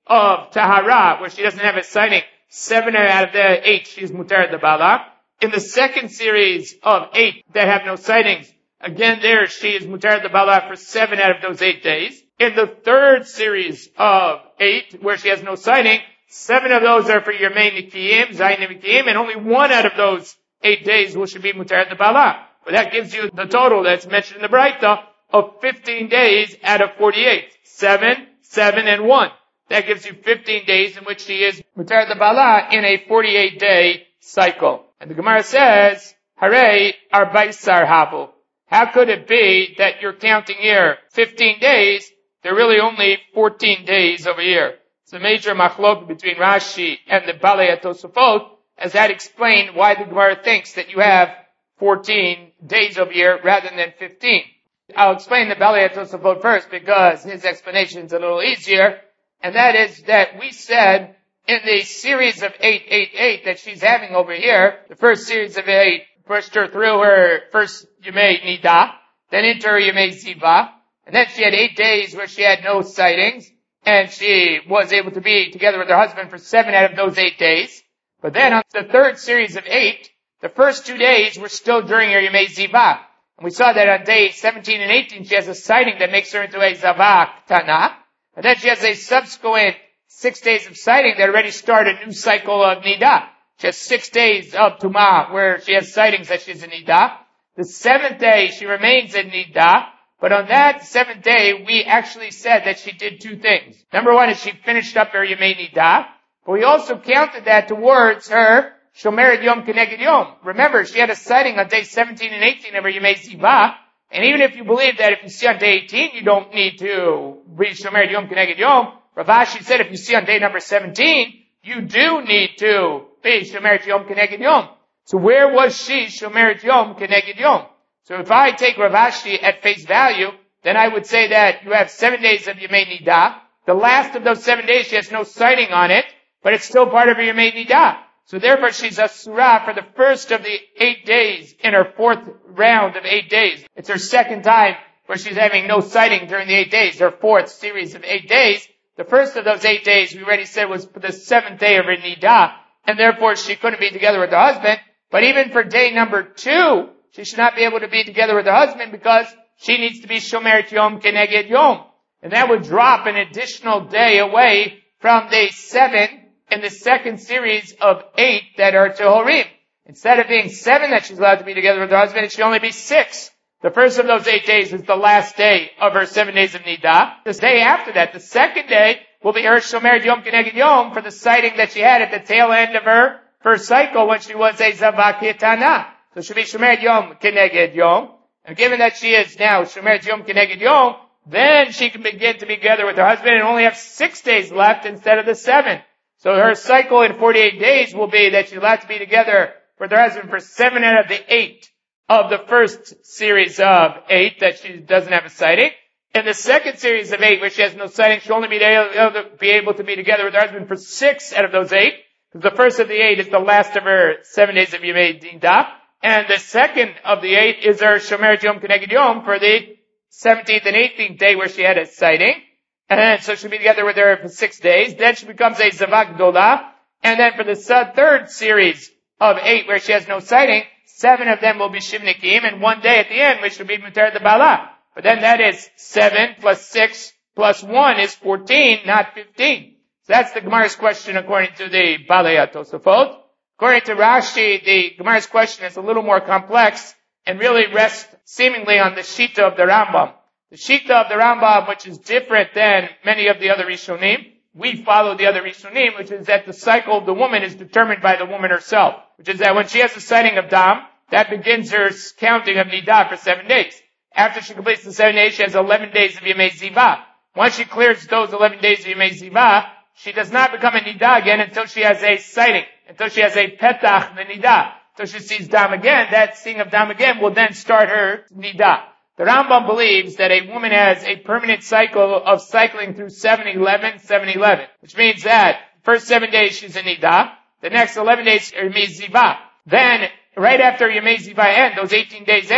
of Tahara, where she doesn't have a sighting, seven out of the eight she is Mutarat Bala. In the second series of eight that have no sightings, again there she is Mutarat Bala for seven out of those eight days. In the third series of eight, where she has no sighting, seven of those are for Yemei Nikiyim, Zayin Nikiyim, and only one out of those eight days will should be Mutarat Bala. But that gives you the total that's mentioned in the Braita of fifteen days out of forty-eight. Seven, seven, and one. That gives you fifteen days in which she is Mutarat Bala in a forty-eight day cycle. And the Gemara says, Hare Arbaisar Havu. How could it be that you're counting here fifteen days? They're really only fourteen days over here. It's a major machlok between Rashi and the Balei Tosafot, as that explained why the Gemara thinks that you have fourteen days over here rather than fifteen. I'll explain the Balei Tosafot first because his explanation is a little easier, and that is that we said in the series of eight, eight, eight that she's having over here, the first series of eight pushed her through her first Yemei Nida, then into her Yemei Ziva, and then she had eight days where she had no sightings, and she was able to be together with her husband for seven out of those eight days. But then on the third series of eight, the first two days were still during her Yemei Ziva. And we saw that on day seventeen and eighteen she has a sighting that makes her into a Zavah Tana. And then she has a subsequent six days of sighting that already start a new cycle of Nida. She has six days of Tumah where she has sightings that she's in Nida. The seventh day she remains in Nida. But on that seventh day, we actually said that she did two things. Number one is she finished up her Yemei Nida. But we also counted that towards her Shomeret Yom Keneged Yom. Remember, she had a sighting on day seventeen and eighteen of her Yemei Ziva. And even if you believe that if you see on day eighteen, you don't need to be Shomeret Yom Keneged Yom, Rav Ashi said if you see on day number seventeen, you do need to be Shomeret Yom Keneged Yom. So where was she Shomeret Yom Keneged Yom? So if I take Rav Ashi at face value, then I would say that you have seven days of Yemei Nida. The last of those seven days, she has no sighting on it, but it's still part of her Yemei Nida. So therefore, she's a surah for the first of the eight days in her fourth round of eight days. It's her second time where she's having no sighting during the eight days, her fourth series of eight days. The first of those eight days, we already said, was the seventh day of her Nida, and therefore she couldn't be together with her husband. But even for day number two, she should not be able to be together with her husband because she needs to be Shomeret Yom Keneged Yom. And that would drop an additional day away from day seven in the second series of eight that are Tehorim. Instead of being seven that she's allowed to be together with her husband, it should only be six. The first of those eight days is the last day of her seven days of Nida. The day after that, the second day, will be her Shomeret Yom Keneged Yom for the sighting that she had at the tail end of her first cycle when she was a Zavah Ketana. So she'll be Shomeret Yom Keneged Yom. And given that she is now Shomeret Yom Keneged Yom, then she can begin to be together with her husband and only have six days left instead of the seven. So her cycle in forty-eight days will be that she'll have to be together with her husband for seven out of the eight of the first series of eight that she doesn't have a sighting. In the second series of eight, where she has no sighting, she'll only be able to be, able to be together with her husband for six out of those eight. Because the first of the eight is the last of her seven days of Yemei Nida. And the second of the eight is her Shomeret Yom Keneged Yom for the seventeenth and eighteenth day where she had a sighting. And so she'll be together with her for six days. Then she becomes a Zavah Gdola. And then for the third series of eight where she has no sighting, seven of them will be Shivnikim and one day at the end which will be Mutarat Bala. But then that is seven plus six plus one is fourteen, not fifteen. So that's the Gemara's question according to the Balei Tosafot. According to Rashi, the Gemara's question is a little more complex and really rests seemingly on the Shita of the Rambam. The Shita of the Rambam, which is different than many of the other Rishonim, we follow the other Rishonim, which is that the cycle of the woman is determined by the woman herself. Which is that when she has a sighting of Dam, that begins her counting of Nida for seven days. After she completes the seven days, she has eleven days of Yemei Ziva. Once she clears those eleven days of Yemei Ziva, she does not become a Nida again until she has a sighting, until she has a Petach, the Nida. Until she sees Dam again, that seeing of Dam again will then start her Nida. The Rambam believes that a woman has a permanent cycle of cycling through seven eleven, seven eleven, which means that first seven days she's in Nida, the next eleven days are Yemei Ziva. Then, right after Yemei Ziva end, those eighteen days end,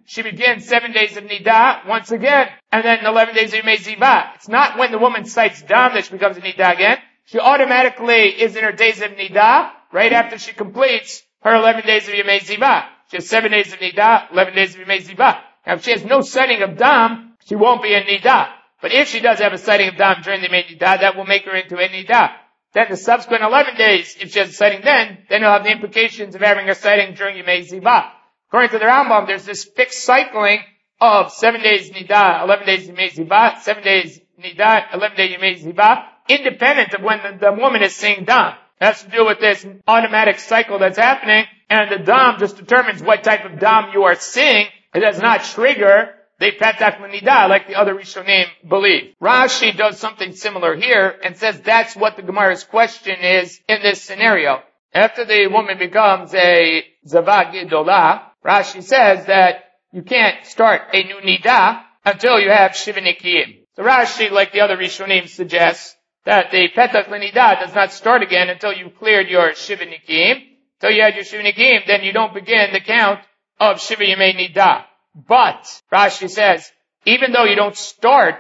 she begins seven days of Nidah once again, and then eleven days of Yemei Ziva. It's not when the woman cites Dam that she becomes a Nidah again. She automatically is in her days of Nidah right after she completes her eleven days of Yemei Ziva. She has seven days of Nidah, eleven days of Yemei Ziva. Now if she has no sighting of Dam, she won't be a Nidah. But if she does have a sighting of Dam during the Yemei Nidah, that will make her into a Nidah. Then the subsequent eleven days, if she has a sighting then, then it'll have the implications of having a sighting during Yemei Ziva. According to the Rambam, there's this fixed cycling of seven days Nidah, eleven days Yemei Ziva, seven days Nidah, eleven days Yemei Ziva, independent of when the, the woman is seeing Dam. It has to do with this automatic cycle that's happening, and the Dam just determines what type of Dam you are seeing. It does not trigger the Petach L'Nidah like the other Rishonim believe. Rashi does something similar here and says that's what the Gemara's question is in this scenario. After the woman becomes a Zavah Gedolah, Rashi says that you can't start a new Nidah until you have Shiva Nikiyim. So Rashi, like the other Rishonim, suggests that the Petach L'Nidah does not start again until you've cleared your Shiva Nikiyim. Until you had your Shiva Nikiyim, then you don't begin the count of Shiva Yemei Nidah. But, Rashi says, even though you don't start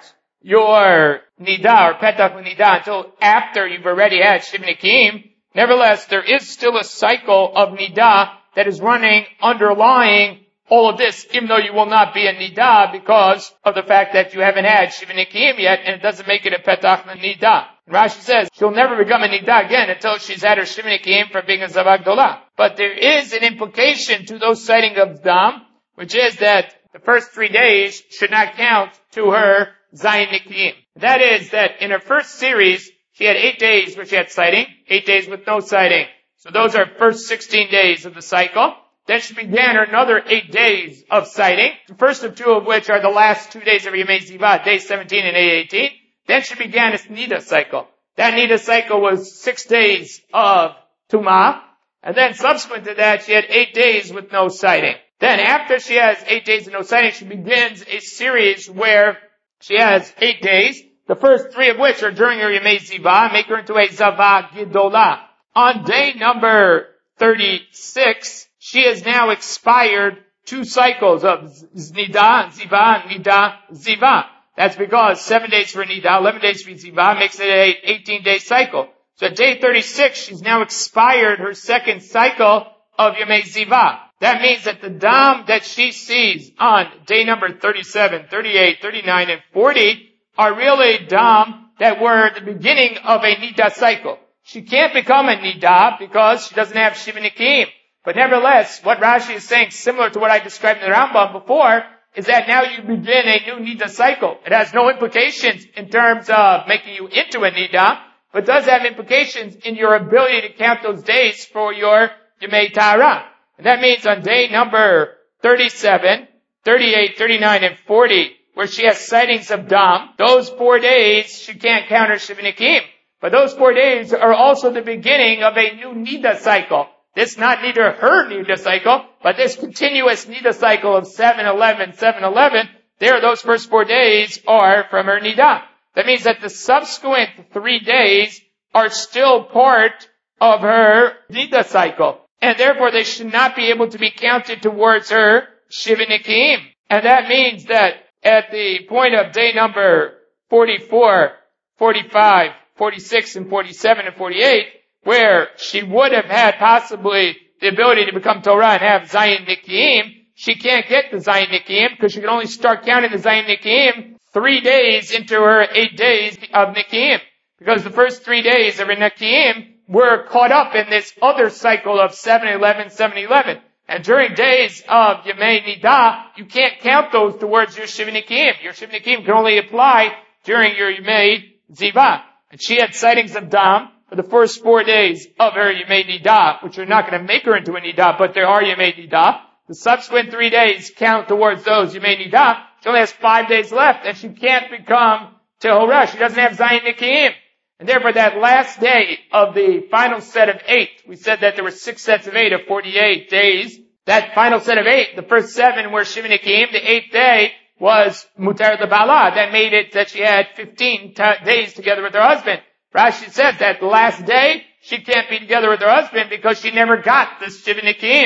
your Nidah or Petach L'Nidah until after you've already had Shiva Nikiyim, nevertheless, there is still a cycle of Nidah that is running underlying all of this, even though you will not be a Nidah because of the fact that you haven't had Shiva Nikiyim yet, and it doesn't make it a Petach L'Nidah. And Rashi says she'll never become a Nidah again until she's had her Shiva Nikiyim for being a Zavah Gdolah. But there is an implication to those citing of Dam, which is that the first three days should not count to her Zayin Nikiyim. That is that in her first series, she had eight days where she had sighting, eight days with no sighting. So those are first sixteen days of the cycle. Then she began another eight days of sighting, the first of two of which are the last two days of Yemei Ziva, day seventeen and day eighteen. Then she began a Nida cycle. That Nida cycle was six days of Tumah, and then subsequent to that, she had eight days with no sighting. Then after she has eight days of no sighting, she begins a series where she has eight days, the first three of which are during her Yemei Ziva, make her into a Zavah Gedolah. On day number thirty-six, she has now expired two cycles of Nidah, Ziva, Nidah, Ziva. That's because seven days for Nidah, eleven days for Ziva makes it a eighteen day cycle. So at day thirty-six, she's now expired her second cycle of Yemei Ziva. That means that the Dam that she sees on day number thirty-seven, thirty-eight, thirty-nine, and forty are really Dam that were the beginning of a Nidah cycle. She can't become a Nidah because she doesn't have Shiva Nikiyim. But nevertheless, what Rashi is saying, similar to what I described in the Rambam before, is that now you begin a new Nidah cycle. It has no implications in terms of making you into a Nidah, but does have implications in your ability to count those days for your Yemei Tahara. And that means on day number thirty-seven, thirty-eight, thirty-nine, and forty, where she has sightings of Dam, those four days she can't count her Shiva Nikiyim. But those four days are also the beginning of a new Nidah cycle. This not neither her Nidah cycle, but this continuous Nidah cycle of seven, eleven, seven, eleven, there those first four days are from her Nidah. That means that the subsequent three days are still part of her Nidah cycle. And therefore they should not be able to be counted towards her Shiva Nikiyim. And that means that at the point of day number forty-four, forty-five, forty-six, and forty-seven, and forty-eight, where she would have had possibly the ability to become Torah and have Zayin Nikiyim, she can't get the Zayin Nikiyim because she can only start counting the Zayin Nikiyim three days into her eight days of Nikiyim. Because the first three days of her Nikiyim were caught up in this other cycle of seven, eleven, seven, eleven. And during days of Yemei Nidah, you can't count those towards your Shiva Nikiyim. Your Shiva Nikiyim can only apply during your Yemei Ziva. And she had sightings of Dam for the first four days of her Yemei Nidah, which are not going to make her into a Nidah, but there are Yemei Nidah. The subsequent three days count towards those Yemei Nidah. She only has five days left, and she can't become Tehorah. She doesn't have Zayin Nikiyim. And therefore that last day of the final set of eight, we said that there were six sets of eight of forty-eight days. That final set of eight, the first seven were Shiva Nikiyim. The eighth day was Mutar L'Bala. That made it that she had fifteen t- days together with her husband. Rashi says that the last day, she can't be together with her husband because she never got this Shiva Nikiyim.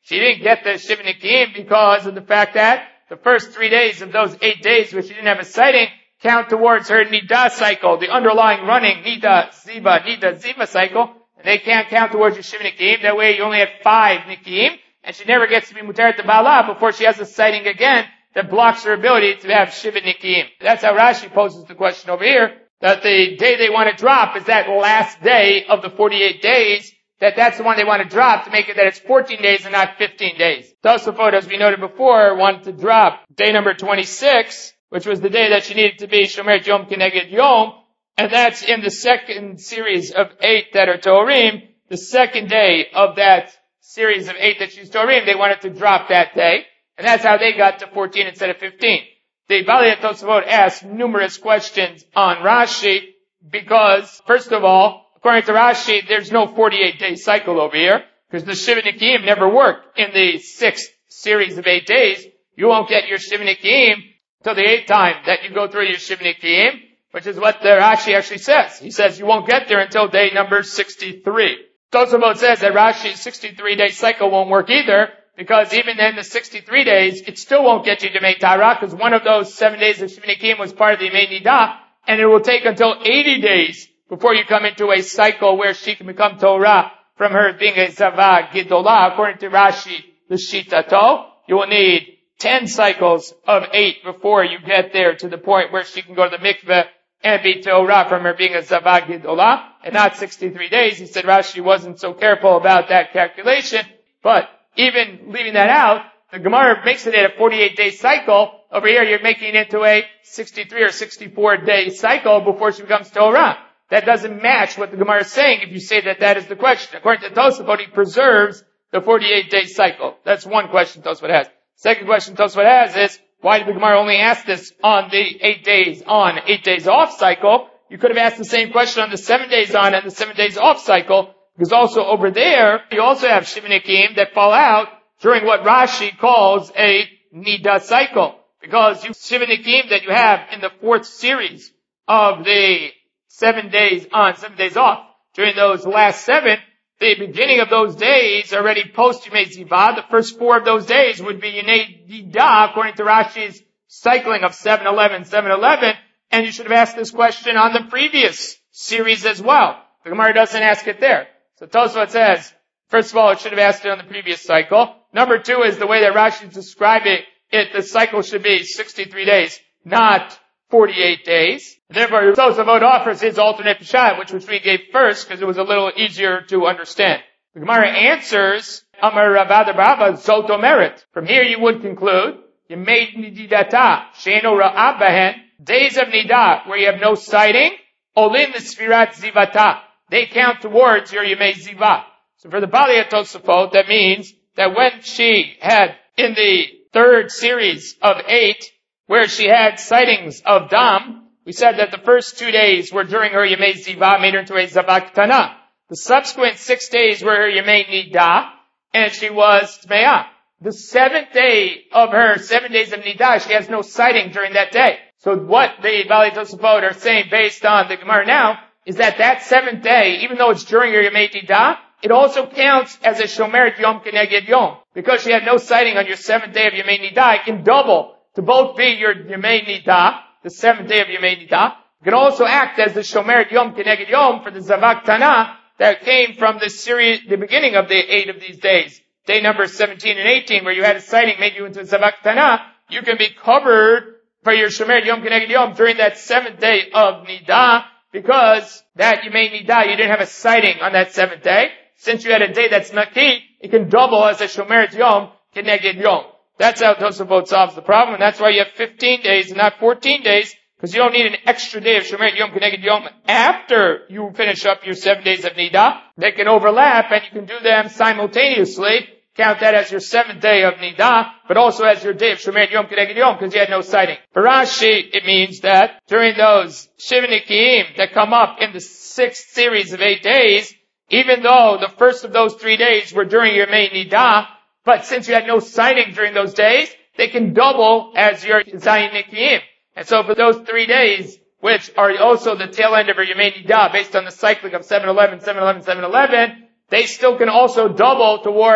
She didn't get the Shiva Nikim because of the fact that the first three days of those eight days where she didn't have a sighting count towards her Nida cycle, the underlying running Nida, Ziva, Nida, Ziva cycle, and they can't count towards your Shiva Nikim. That way you only have five Nikim, and she never gets to be Muteret to Ba'ala before she has a sighting again that blocks her ability to have Shiva Nikim. That's how Rashi poses the question over here, that the day they want to drop is that last day of the forty-eight days, that that's the one they want to drop to make it that it's fourteen days and not fifteen days. Tosafot, as we noted before, wanted to drop day number twenty-six, which was the day that she needed to be Shomeret Yom Keneged Yom, and that's in the second series of eight that are Torim. The second day of that series of eight that she's Torim, they wanted to drop that day, and that's how they got to fourteen instead of fifteen. The Bali Tosafot asked numerous questions on Rashi because, first of all, according to Rashi, there's no forty-eight day cycle over here, because the Shiva Nikim never work in the sixth series of eight days. You won't get your Shiva Nikim till the eighth time that you go through your Shiva Nikim, which is what the Rashi actually says. He says you won't get there until day number sixty-three. Tosafot says that Rashi's sixty-three day cycle won't work either, because even in the sixty-three days, it still won't get you to Yemei Tahara, because one of those seven days of Shiva Nikim was part of the Yemei Nidah, and it will take until eighty days before you come into a cycle where she can become Torah from her being a Zava Gidolah. According to Rashi, the Shitato, you will need ten cycles of eight before you get there to the point where she can go to the mikveh and be Torah from her being a Zava Gidolah, and not sixty-three days. He said Rashi wasn't so careful about that calculation, but even leaving that out, the Gemara makes it at a forty-eight day cycle. Over here, you're making it into a sixty-three or sixty-four day cycle before she becomes Torah. That doesn't match what the Gemara is saying if you say that that is the question. According to Tosafot, he preserves the forty-eight day cycle. That's one question Tosafot has. Second question Tosafot has is, why did the Gemara only ask this on the eight days on, eight days off cycle? You could have asked the same question on the seven days on and the seven days off cycle, because also over there, you also have Shiva Nikim that fall out during what Rashi calls a Nida cycle. Because you Shiva Nikim that you have in the fourth series of the seven days on, seven days off, during those last seven, the beginning of those days already post Yemei Ziva. The first four of those days would be Yemei Nida, according to Rashi's cycling of seven eleven, seven eleven, and you should have asked this question on the previous series as well. The Gemara doesn't ask it there. So Tosafot says, first of all, it should have asked it on the previous cycle. Number two is the way that Rashi is describing it, the cycle should be sixty-three days, not forty-eight days. Therefore, Tosafot offers his alternate pshat, which, which we gave first, because it was a little easier to understand. The Gemara answers, Amar Rabba Rabba Zoto Merit. From here you would conclude, Yemei Nidata, Sheino Ra'ab Bahen, days of Nidah, where you have no sighting, Olin the Sfirat Zivata. They count towards your Yemei Ziva. So for the Bali Tosafot, that means that when she had, in the third series of eight, where she had sightings of Dam, we said that the first two days were during her Yemei Ziva, made her into a Zavak Tana. The subsequent six days were her Yemei Nidah, and she was Tmeah. The seventh day of her seven days of Nidah, she has no sighting during that day. So what the Bali Tosafot are saying based on the Gemara now, is that that seventh day, even though it's during your Yemei Nidah, it also counts as a Shomeret Yom Keneged Yom. Because she had no sighting on your seventh day of Yemei Nidah, it can double to both be your Yemei Nidah, the seventh day of Yemei Nidah. It can also act as the Shomeret Yom Keneged Yom for the Zavak Tana that came from the series, the beginning of the eight of these days. Day number seventeen and eighteen, where you had a sighting, made you into a Zavak Tana, you can be covered for your Shomeret Yom Keneged Yom during that seventh day of Nidah, because that Yemei Nidah, you didn't have a sighting on that seventh day. Since you had a day that's Naki, it can double as a Shomeret Yom Keneged Yom. That's how Tosafot solves the problem, and that's why you have fifteen days and not fourteen days, because you don't need an extra day of Shomeret Yom Keneged Yom after you finish up your seven days of Nidah. They can overlap, and you can do them simultaneously. Count that as your seventh day of Nidah, but also as your day of Shomeret Yom Keneged Yom, because you had no sighting. For Rashi, it means that during those Shiva Nikim that come up in the sixth series of eight days, even though the first of those three days were during your Yemei Nidah, but since you had no sighting during those days, they can double as your Zayin Nikim. And so for those three days, which are also the tail end of your Yemei Nidah, based on the cycling of seven eleven, seven eleven, seven eleven, they still can also double towards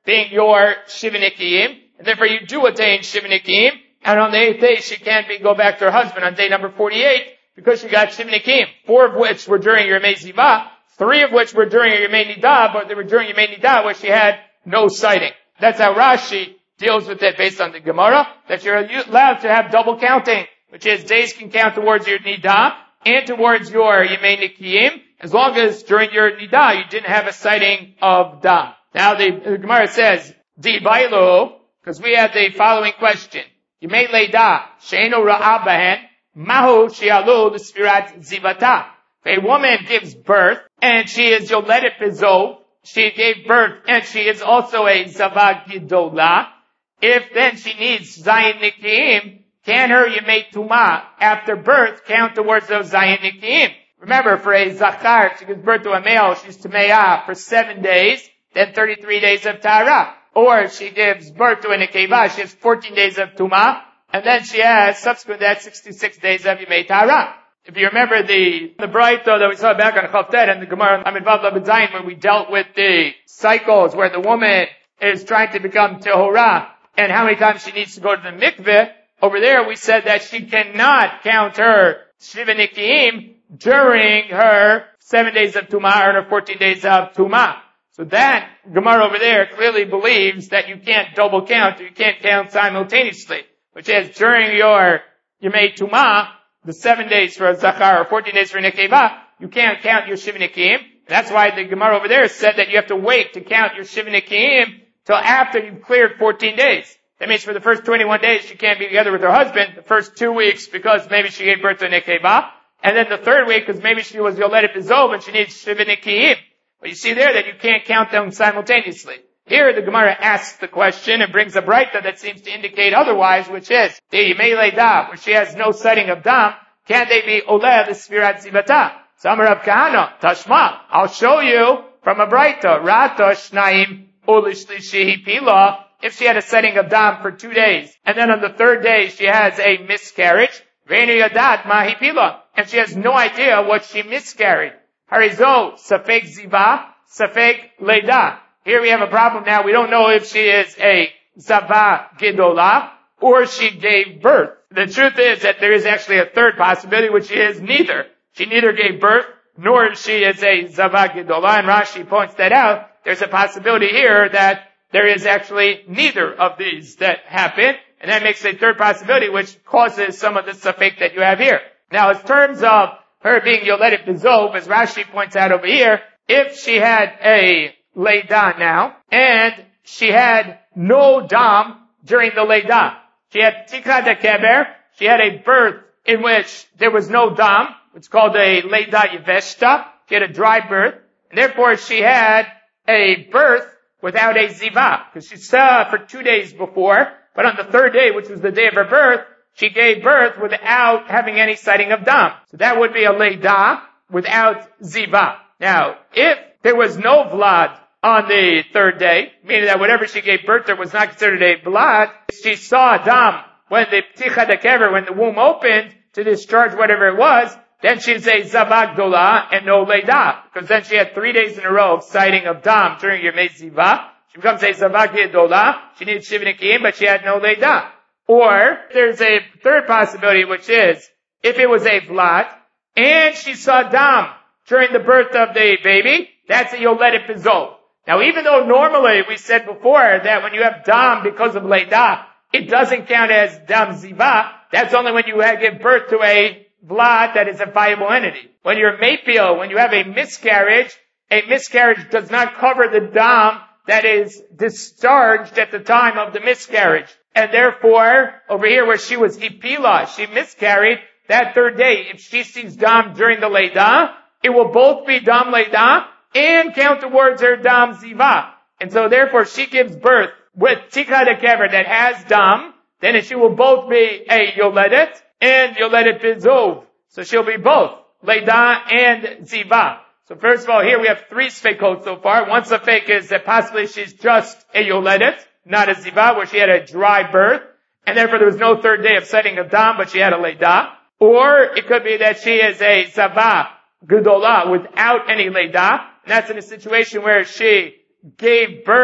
being your Shivanikiyim. And therefore you do a day in Shivanikiyim. And on the eighth day, she can't be, go back to her husband on day number forty-eight because she got Shivanikiyim. Four of which were during your Yemei Ziva. Three of which were during your Yemei Nidah, but they were during Yemei Nidah where she had no sighting. That's how Rashi deals with it based on the Gemara, that you're allowed to have double counting, which is days can count towards your Nidah and towards your Yemei Nikiyim, as long as during your Nidah you didn't have a sighting of Dam. Now the, the Gemara says, Di Bailu, because we have the following question. Yemei Leida, She'enu Ra'a Bahen, Mahu She'alu L'Sfirat Zivata. If a woman gives birth, and she is Yoledet Bizov, she gave birth, and she is also a Zava Gidola, if then she needs Zayin Nikiyim, can her Yemei Tumah after birth count towards those Zayin Nikiyim? Remember, for a Zachar, if she gives birth to a male, she's Tumeah for seven days, then thirty-three days of Tahara. Or if she gives birth to a Nekeva, she has fourteen days of Tumah, and then she has, subsequent to that, sixty-six days of Yemei Tahara. If you remember the, the Braita that we saw back on Chavtet and the Gemara on Amid Vav Lamed Zayin, where we dealt with the cycles where the woman is trying to become Tehorah, and how many times she needs to go to the mikveh, over there we said that she cannot count her Shiva Nikiyim during her seven days of Tumah or her fourteen days of Tumah. So that Gemara over there clearly believes that you can't double count, or you can't count simultaneously, which is during your Yemei Tumah, the seven days for a Zachar or fourteen days for a Nekeva, you can't count your Shiva Nikiyim. That's why the Gemara over there said that you have to wait to count your Shiva Nikiyim till after you've cleared fourteen days. That means for the first twenty-one days she can't be together with her husband, the first two weeks because maybe she gave birth to a Nekeva, and then the third week because maybe she was Yoledet Bizov and she needs Shiva Nikiyim. But you see there that you can't count them simultaneously. Here the Gemara asks the question and brings a Braita that seems to indicate otherwise, which is, the Yemei Leida, where she has no sighting of Dam, can they be Oleh L'Sfirat Zivata? So Amar Rav Kahana, Tashma, I'll show you from a Braita, Rata Shnaim Ulish Lishi Pila, if she had a setting of Dam for two days, and then on the third day she has a miscarriage, Veinu Yadat Mahi Pila, and she has no idea what she miscarried. Harizo, Safek Ziva, Safek Leida. Here we have a problem now. We don't know if she is a Zava Gidola or she gave birth. The truth is that there is actually a third possibility, which is neither. She neither gave birth nor she is a Zava Gidola, and Rashi points that out. There's a possibility here that there is actually neither of these that happen, and that makes a third possibility, which causes some of the suffix that you have here. Now, in terms of her being Yoledet Bizov, as Rashi points out over here, if she had a Leida now, and she had no Dam during the Leida. She had Tikha de Keber, she had a birth in which there was no Dam, it's called a Leida Yeveshta, she had a dry birth, and therefore she had a birth without a Ziva, because she saw for two days before, but on the third day, which was the day of her birth, she gave birth without having any sighting of Dam. So that would be a Leida without Ziva. Now, if there was no Vlad on the third day, meaning that whatever she gave birth to was not considered a Vlad, she saw Dam when the Pticha de Kever, when the womb opened to discharge whatever it was, then she's a Zavak Dola and no Leida, because then she had three days in a row of sighting of Dam during your Ziva. She becomes a Zavak Dola, she needs Shiva Nikiyim, but she had no Leida. Or, there's a third possibility, which is, if it was a Vlad, and she saw Dam during the birth of the baby, that's a Yoledet Bizov. Now, even though normally we said before that when you have Dam because of Leida, it doesn't count as Dam Ziva, that's only when you give birth to a Vlad that is a viable entity. When you're Mapil, when you have a miscarriage, a miscarriage does not cover the Dam that is discharged at the time of the miscarriage. And therefore, over here where she was Hipila, she miscarried, that third day, if she sees Dam during the Leida, it will both be Dam Leida and count towards her Dam Ziva. And so therefore she gives birth with Tikha de Kever that has Dam, then she will both be a Yoledet and Yoledet Bizov. So she'll be both Leida and Ziva. So first of all, here we have three Sfekot so far. One Sfek is that possibly she's just a Yoledet, not a Ziva, where she had a dry birth, and therefore there was no third day of setting of Dam, but she had a Leida. Or it could be that she is a Zava Gedola without any Leida, and that's in a situation where she gave birth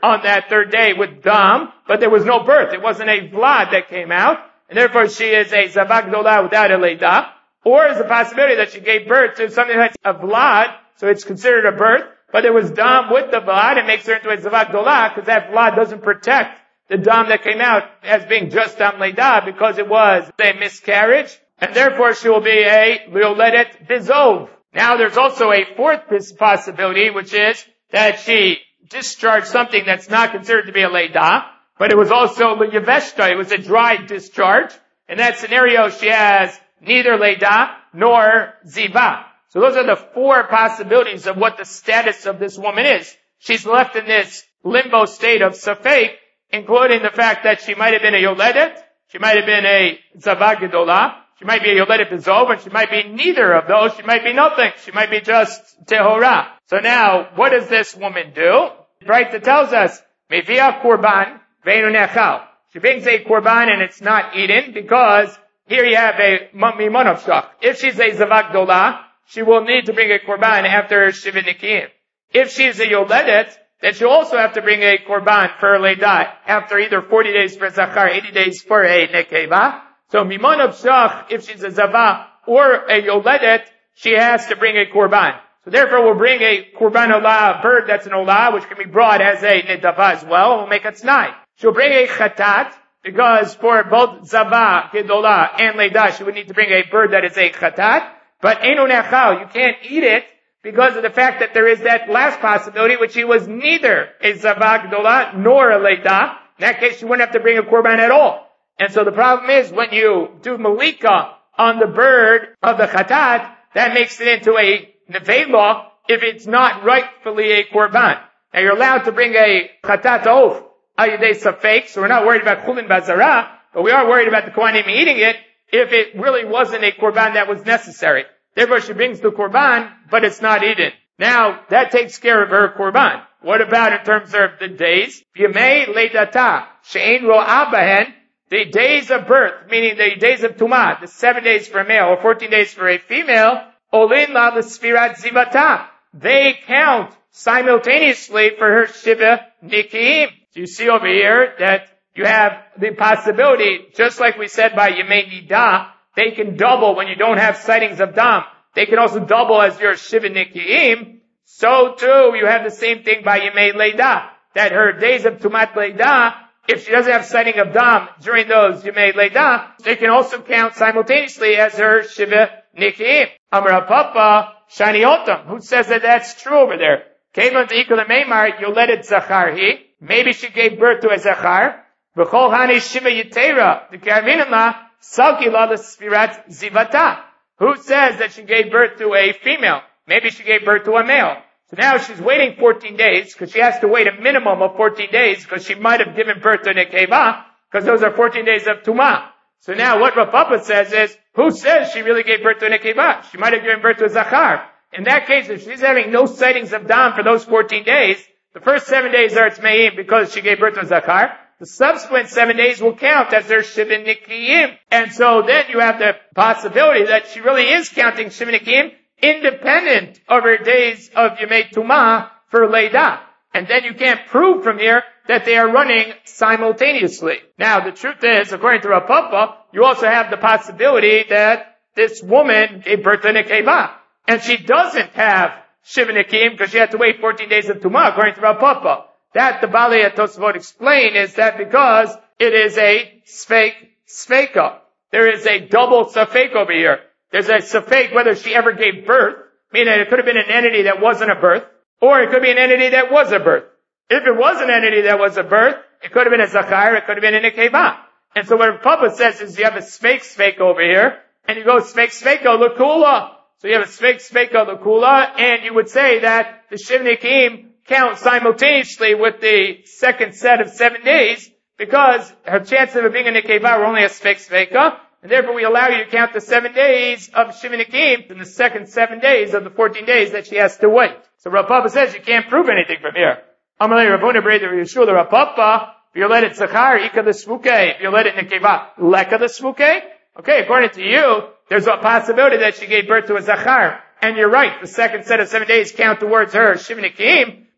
on that third day with dam, but there was no birth. It wasn't a vlad that came out, and therefore she is a zavak dola without a leida. Or is the possibility that she gave birth to something that's a vlad, so it's considered a birth, but there was dam with the vlad, it makes her into a zavak dola, because that vlad doesn't protect the dam that came out as being just dam leida, because it was a miscarriage, and therefore she will be a lioledet bizov. Now there's also a fourth possibility, which is that she discharged something that's not considered to be a leida, but it was also liyaveshta, it was a dry discharge. In that scenario, she has neither leida nor ziva. So those are the four possibilities of what the status of this woman is. She's left in this limbo state of safek, including the fact that she might have been a yoledet, she might have been a zavak gedolah, she might be a yoledet bizov, and she might be neither of those. She might be nothing. She might be just tehora. So now, what does this woman do? Right, that tells us, mevia korban ve'enu nechal. She brings a korban and it's not eaten, because here you have a mimon of shach. If she's a zavak dolah, she will need to bring a korban after shivit nikim. If she's a yoledet, then she'll also have to bring a korban for her leida after either forty days for zachar, eighty days for a nekeva. So mimon of shach, if she's a zava or a yoledet, she has to bring a korban. So therefore we'll bring a korban olah, a bird that's an olah, which can be brought as a nedava as well, and we'll make a t'nai. She'll bring a chatat, because for both zava, gedolah, and leida, she would need to bring a bird that is a chatat. But enu nechal, you can't eat it, because of the fact that there is that last possibility, which he was neither a zava gedolah nor a leida. In that case, she wouldn't have to bring a korban at all. And so the problem is, when you do malika on the bird of the chatat, that makes it into a nevela if it's not rightfully a korban. Now you're allowed to bring a chatat oath, ayidei safek, so we're not worried about chulin bazara, but we are worried about the kohanim eating it if it really wasn't a korban that was necessary. Therefore she brings the korban, but it's not eaten. Now, that takes care of her korban. What about in terms of the days? Yemei leidata, she'ein ro'ah bahen, the days of birth, meaning the days of tumah, the seven days for a male or fourteen days for a female, olin la l'sfirat zivata. They count simultaneously for her shiva nikim. So you see over here that you have the possibility, just like we said by Yemei Nida, they can double when you don't have sightings of dam. They can also double as your shiva nikim. So too, you have the same thing by Yemei Leida, that her days of tumat leida, if she doesn't have sighting of dam during those Yemei Leida, they can also count simultaneously as her shiva nikim. Amar Papa Shani Otam, who says that that's true over there. Kevan Deikul Meimar Yoledet Zachar he. Maybe she gave birth to a Zachar. V'chol Hani Shiva Yitera. The Karvinama Salki La L'Sfirat Zivata. Who says that she gave birth to a female? Maybe she gave birth to a male. So now she's waiting fourteen days, because she has to wait a minimum of fourteen days, because she might have given birth to a nekeva, because those are fourteen days of tumah. So now what Rav Papa says is, who says she really gave birth to a nekeva? She might have given birth to a zachar. In that case, if she's having no sightings of dam for those fourteen days, the first seven days are tzmeim because she gave birth to a zachar. The subsequent seven days will count as their shiva nikiyim. And so then you have the possibility that she really is counting shiva nikiyim independent of her days of Yemei Tumah for Leida. And then you can't prove from here that they are running simultaneously. Now, the truth is, according to Rav Papa, you also have the possibility that this woman gave birth to Nekeva. And she doesn't have Shiva Nikim because she had to wait fourteen days of Tumah, according to Rav Papa. That the Balei Tosfot explain is that because it is a Sfeik Sfeika. There is a double Sfeik over here. There's a Sfeik whether she ever gave birth, meaning it could have been an entity that wasn't a birth, or it could be an entity that was a birth. If it was an entity that was a birth, it could have been a Zachar, it could have been a Nekeva. And so what Papa says is you have a Sfeik Sfeika over here, and you go Sfeik Sfeika L'Kula. So you have a Sfeik Sfeika L'Kula, and you would say that the Shiv Nikim count simultaneously with the second set of seven days, because her chances of it being a Nekeva were only a Sfeik Sfeika, and therefore we allow you to count the seven days of Shiva Nikim in the second seven days of the fourteen days that she has to wait. So Rav Papa says you can't prove anything from here. Amalei Ravuna Breda Yeshua the Rav Papa, Violet Zachar, Ika the Svuke, Violet Nekeva, Leka the Svuke. Okay, according to you, there's a possibility that she gave birth to a Zachar. And you're right, the second set of seven days count towards her Shiva Nikim,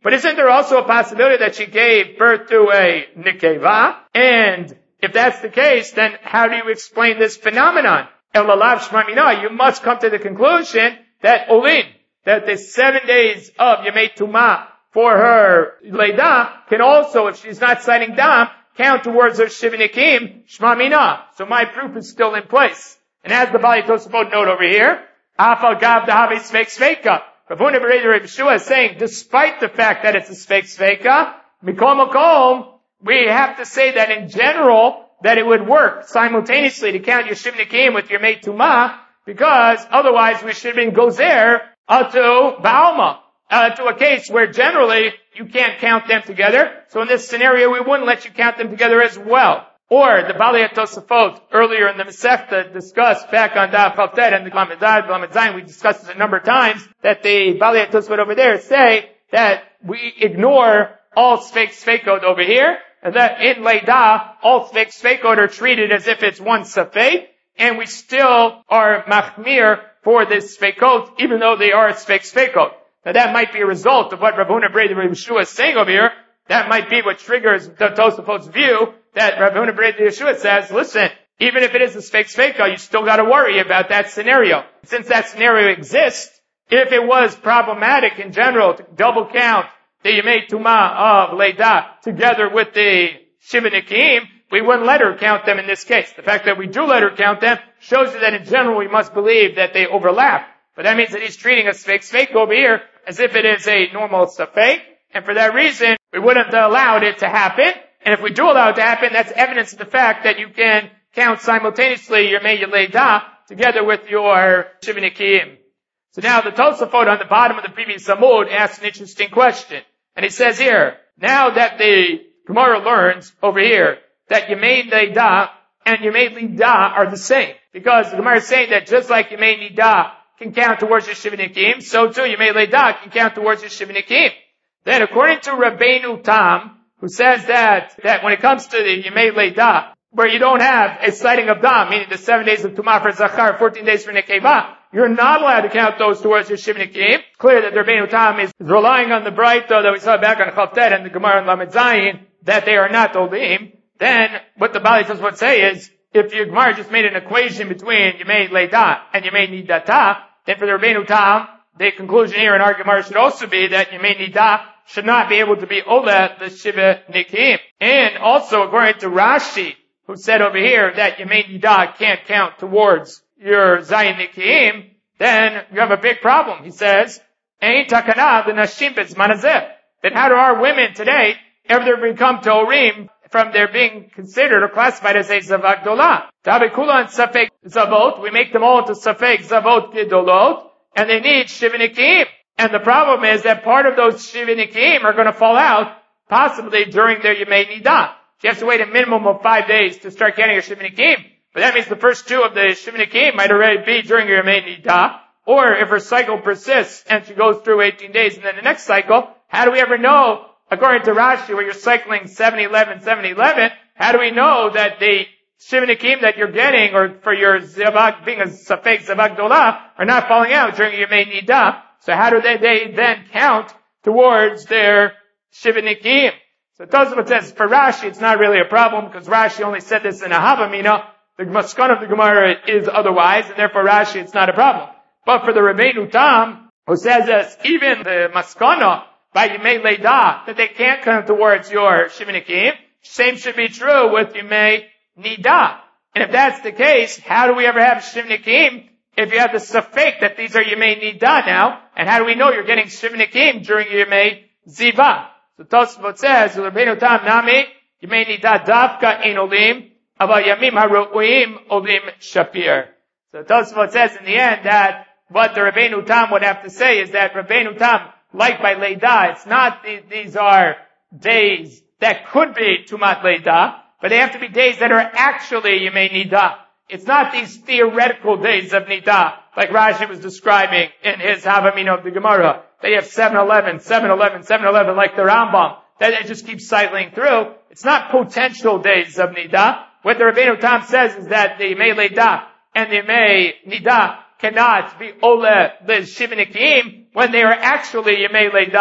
But isn't there also a possibility that she gave birth to a Nikeva? And if that's the case, then how do you explain this phenomenon? Elalav Shmamina, you must come to the conclusion that Olin, that the seven days of Yemei Tumah for her Leida can also, if she's not citing Dam, count towards her Shivinikim, Shmamina. So my proof is still in place. And as the Bali Tosafot note over here, Afal Gav Dahavi Sveik Sveika. Rav Huna bar Rav Yeshua is saying, despite the fact that it's a Sveik Sveika, Mikol Makom, we have to say that in general, that it would work simultaneously to count your Shivnikim with your Mei Tumah, because otherwise we should have been Gozer to Baalma, uh, to a case where generally you can't count them together. So in this scenario, we wouldn't let you count them together as well. Or the Bali Tosafot earlier in the Masechta discussed back on Daf Paltet and the Glamedzad, Glamedzayin, we discussed this a number of times, that the Bali Tosafot over there say that we ignore all Sveik Sveikot over here, and that in Leida, all Sveik Sveikot are treated as if it's one Safek, and we still are Machmir for this Sveikot, even though they are Sveik Sveikot. Now that might be a result of what Rav Huna bar Rav Yeshua is saying over here. That might be what triggers the Tosafot's view that Rav Huna bar Rav Yeshua says, listen, even if it is a Sveik Sveikot, you still gotta worry about that scenario. Since that scenario exists, if it was problematic in general to double count the Yemei Tumah of Leida together with the Shivinikim, we wouldn't let her count them in this case. The fact that we do let her count them shows you that in general we must believe that they overlap. But that means that he's treating a Sveik Sveik over here as if it is a normal Safek, and for that reason, we wouldn't have allowed it to happen. And if we do allow it to happen, that's evidence of the fact that you can count simultaneously your Mei Leida together with your Shivinikim. So now the Tosafot on the bottom of the previous Amud asks an interesting question. And he says here, now that the Gemara learns over here that Yemei Leida and Yemei Lida are the same. Because the Gemara is saying that just like Yemei Nida can count towards your Shivinikim, so too Yemei Leida can count towards your Shivinikim. Then according to Rabbeinu Tam, who says that, that when it comes to the Yemei Leida, where you don't have a sighting of Dam, meaning the seven days of Tumah for Zachar, fourteen days for Nekeva, you're not allowed to count those towards your Shivinikim. It's clear that the Rabbeinu Tam is relying on the Braita that we saw back on Chavtet and the Gemara and Lamed Zayin, that they are not Olim. Then, what the Bali Tosafot would say is, if your Gemara just made an equation between Yemei Leida and Yemei Nidata, then for the Rabbeinu Tam, the conclusion here in our Gemara should also be that Yemei Nida should not be able to be Ola the Shivinikim. And also, according to Rashi, who said over here that Yemei Nida can't count towards your Zayin Nikim, then you have a big problem. He says, Ein takana the nashim bezmanazeh. Then how do our women today, ever they become Torim, from their being considered or classified as a Zavak Dolah? Tabekula and Safek Zavot, we make them all into Safek Zavot Gidolot, and they need Shivinikim. And the problem is that part of those Shivinikim are going to fall out, possibly during their Yemei Nida. You have to wait a minimum of five days to start counting your Shivinikim. But that means the first two of the Shivinikim might already be during your Yemei Nida. Or if her cycle persists and she goes through eighteen days and then the next cycle, how do we ever know, according to Rashi, where you're cycling seven eleven, seven eleven, how do we know that the Shivinikim that you're getting, or for your Zavak, being a Safek Zavak Dolah, are not falling out during your Yemei Nida? So how do they, they then count towards their Shivinikim? So Tosafot says, for Rashi, it's not really a problem, because Rashi only said this in a Havamina. The Maskan of the Gemara is otherwise, and therefore Rashi, it's not a problem. But for the Rabbeinu Tam, who says this, even the Maskana, by Yemei Leida, that they can't count towards your Shivinikim, same should be true with Yemei Nida. And if that's the case, how do we ever have Shivinikim if you have the Safek that these are Yemei Nida now? And how do we know you're getting Shivinikim during Yemei Ziva? So Tosafot says, Rabbeinu Tam Nami, Yemei Nida Davka Ein Olim, Ava Yamim HaRo'uim Olim Shapir. So Tosafot says in the end that what the Rabbeinu Tam would have to say is that Rabbeinu Tam, like by Leida, it's not, these are days that could be Tumat Leida, but they have to be days that are actually Yemei Nida. It's not these theoretical days of Nida, like Rashi was describing in his Havamina of the Gemara. They have seven eleven, seven eleven, seven eleven, like the Rambam, that it just keeps cycling through. It's not potential days of Nida. What the Rabbeinu Tam says is that the Yemei Leida and the Yemei Nida cannot be Ole the Shivinikim when they are actually Yemei Leida,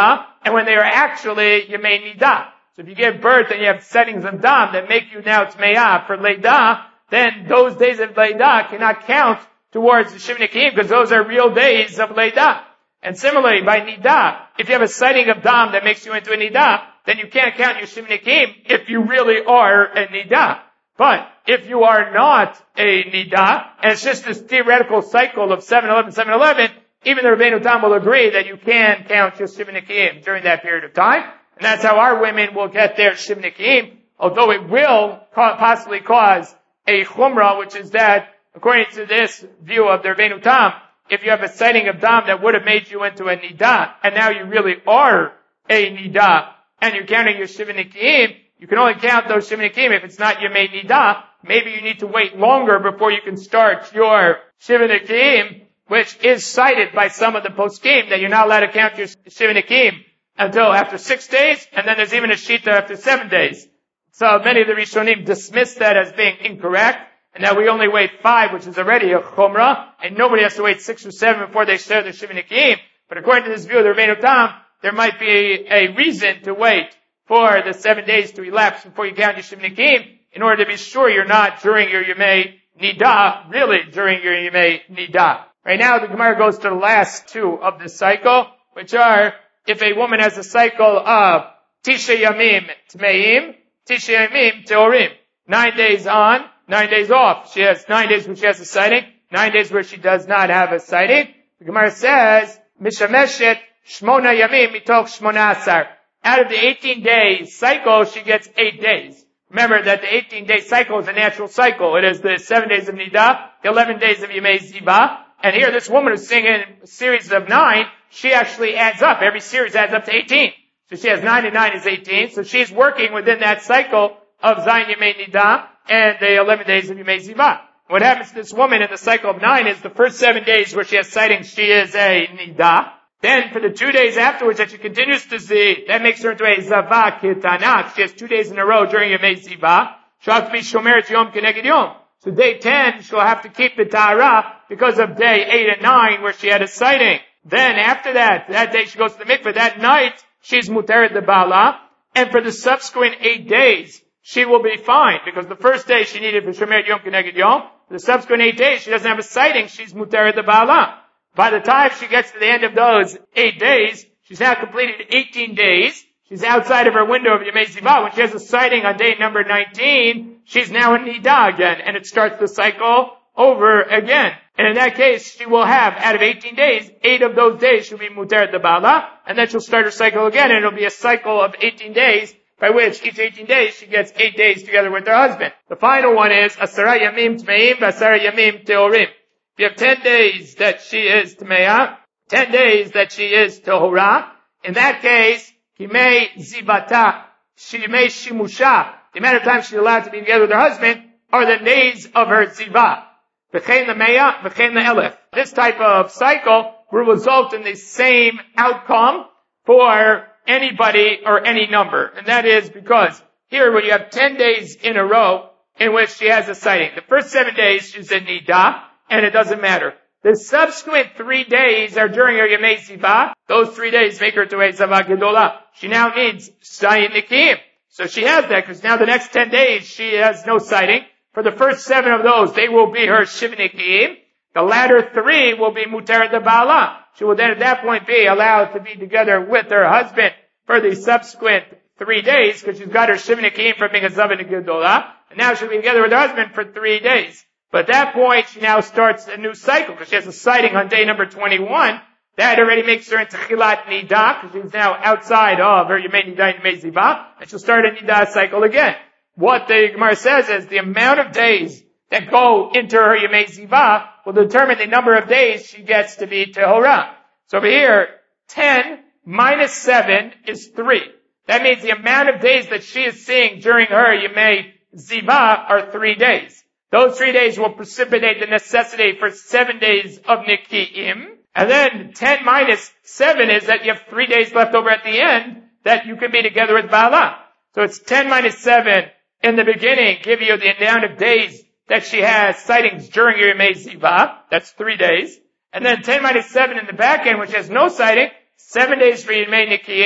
and when they are actually Yemei Nidah. So if you give birth and you have settings of Dam that make you now Tmeah for Leidah, then those days of Leidah cannot count towards the Shivnei Kiyim because those are real days of Leidah. And similarly, by Nidah, if you have a sighting of Dam that makes you into a Nidah, then you can't count your Shivnei Kiyim if you really are a Nidah. But if you are not a Nidah, and it's just this theoretical cycle of seven eleven, seven eleven, even the Rabbeinu Tam will agree that you can count your Shivnei Kiyim during that period of time. And that's how our women will get their Shivnei Kiyim, although it will ca- possibly cause a Chumrah, which is that, according to this view of the Rabbeinu Tam, if you have a sighting of Dam that would have made you into a Nidah, and now you really are a Nidah, and you're counting your Shivnei Kiyim, you can only count those Shivnei Kiyim if it's not Yemei Nidah. Maybe you need to wait longer before you can start your Shivnei Kiyim, which is cited by some of the poskim that you're not allowed to count your Shivnei Kiyim until after six days, and then there's even a Shita after seven days. So many of the Rishonim dismiss that as being incorrect, and that we only wait five, which is already a Chumrah, and nobody has to wait six or seven before they share their Shivnei Kiyim. But according to this view of the Rabbeinu Tam, there might be a reason to wait for the seven days to elapse before you count your Shivnei Kiyim, in order to be sure you're not during your Yemei Nidah, really during your Yemei Nidah. Right now, the Gemara goes to the last two of the cycle, which are, if a woman has a cycle of Tisha Yamim Tmeim, Tisha Yamim Teorim, nine days on, nine days off. She has nine days where she has a sighting, nine days where she does not have a sighting. The Gemara says, Mishameshet Shmona Yamim Mitoch Shmona Asar. Out of the eighteen day cycle, she gets eight days. Remember that the eighteen day cycle is a natural cycle. It is the seven days of Nidah, the eleven days of Yemei Ziva. And here this woman is singing a series of nine. She actually adds up. Every series adds up to eighteen. So she has nine and nine is eighteen. So she's working within that cycle of Zayin Yemei Nidah and the eleven days of Yemei Ziva. What happens to this woman in the cycle of nine is the first seven days where she has sightings, she is a Nidah. Then for the two days afterwards that she continues to see, that makes her into a Zava Kitana. She has two days in a row during Yemei Ziva. She'll have to be Shomeret Yom Keneged Yom. So day ten, she'll have to keep the Tahara because of day eight and nine where she had a sighting. Then after that, that day she goes to the mikveh. That night, she's Muteret the Bala. And for the subsequent eight days, she will be fine. Because the first day she needed for Shomeret Yom Keneged Yom. For the subsequent eight days, she doesn't have a sighting. She's Muteret the Bala. By the time she gets to the end of those eight days, she's now completed eighteen days. She's outside of her window of Yemei Ziva. When she has a sighting on day number nineteen, she's now in Nidah again, and it starts the cycle over again. And in that case, she will have, out of eighteen days, eight of those days she'll be Muteret the Bala, and then she'll start her cycle again, and it'll be a cycle of eighteen days, by which each eighteen days she gets eight days together with her husband. The final one is Asara Yamim Tmeim, Asara Yamim Teorim. If you have ten days that she is Tmeah, ten days that she is Tehorah, in that case, Himei Zivata, Shimei Shimusha, the amount of time she's allowed to be together with her husband, are the days of her Ziva. V'chein l'meya, v'chein l'elef. This type of cycle will result in the same outcome for anybody or any number. And that is because here when you have ten days in a row in which she has a sighting. The first seven days she's in Nidah, and it doesn't matter. The subsequent three days are during her Yemei Ziva. Those three days make her to a Zava Gedola. She now needs Zayin Nikim. So she has that, because now the next ten days she has no sighting. For the first seven of those, they will be her Shivnei Kiyim. The latter three will be Muteret the Bala. She will then at that point be allowed to be together with her husband for the subsequent three days, because she's got her Shivnei Kiyim from being a Zava Gedola. And now she'll be together with her husband for three days. But at that point, she now starts a new cycle, because she has a sighting on day number twenty-one. That already makes her into Chilat Nidah, because she's now outside of her Yemei Nidah and Yemei Ziva, and she'll start a Nidah cycle again. What the Gemara says is the amount of days that go into her Yemei Ziva will determine the number of days she gets to be Tehorah. So over here, ten minus seven is three. That means the amount of days that she is seeing during her Yemei Ziva are three days. Those three days will precipitate the necessity for seven days of Niki'im. And then ten minus seven is that you have three days left over at the end that you can be together with Bala. So it's ten minus seven in the beginning, give you the amount of days that she has sightings during your Yemei Ziva. That's three days. And then ten minus seven in the back end, which has no sighting, seven days for Yemei Niki'im,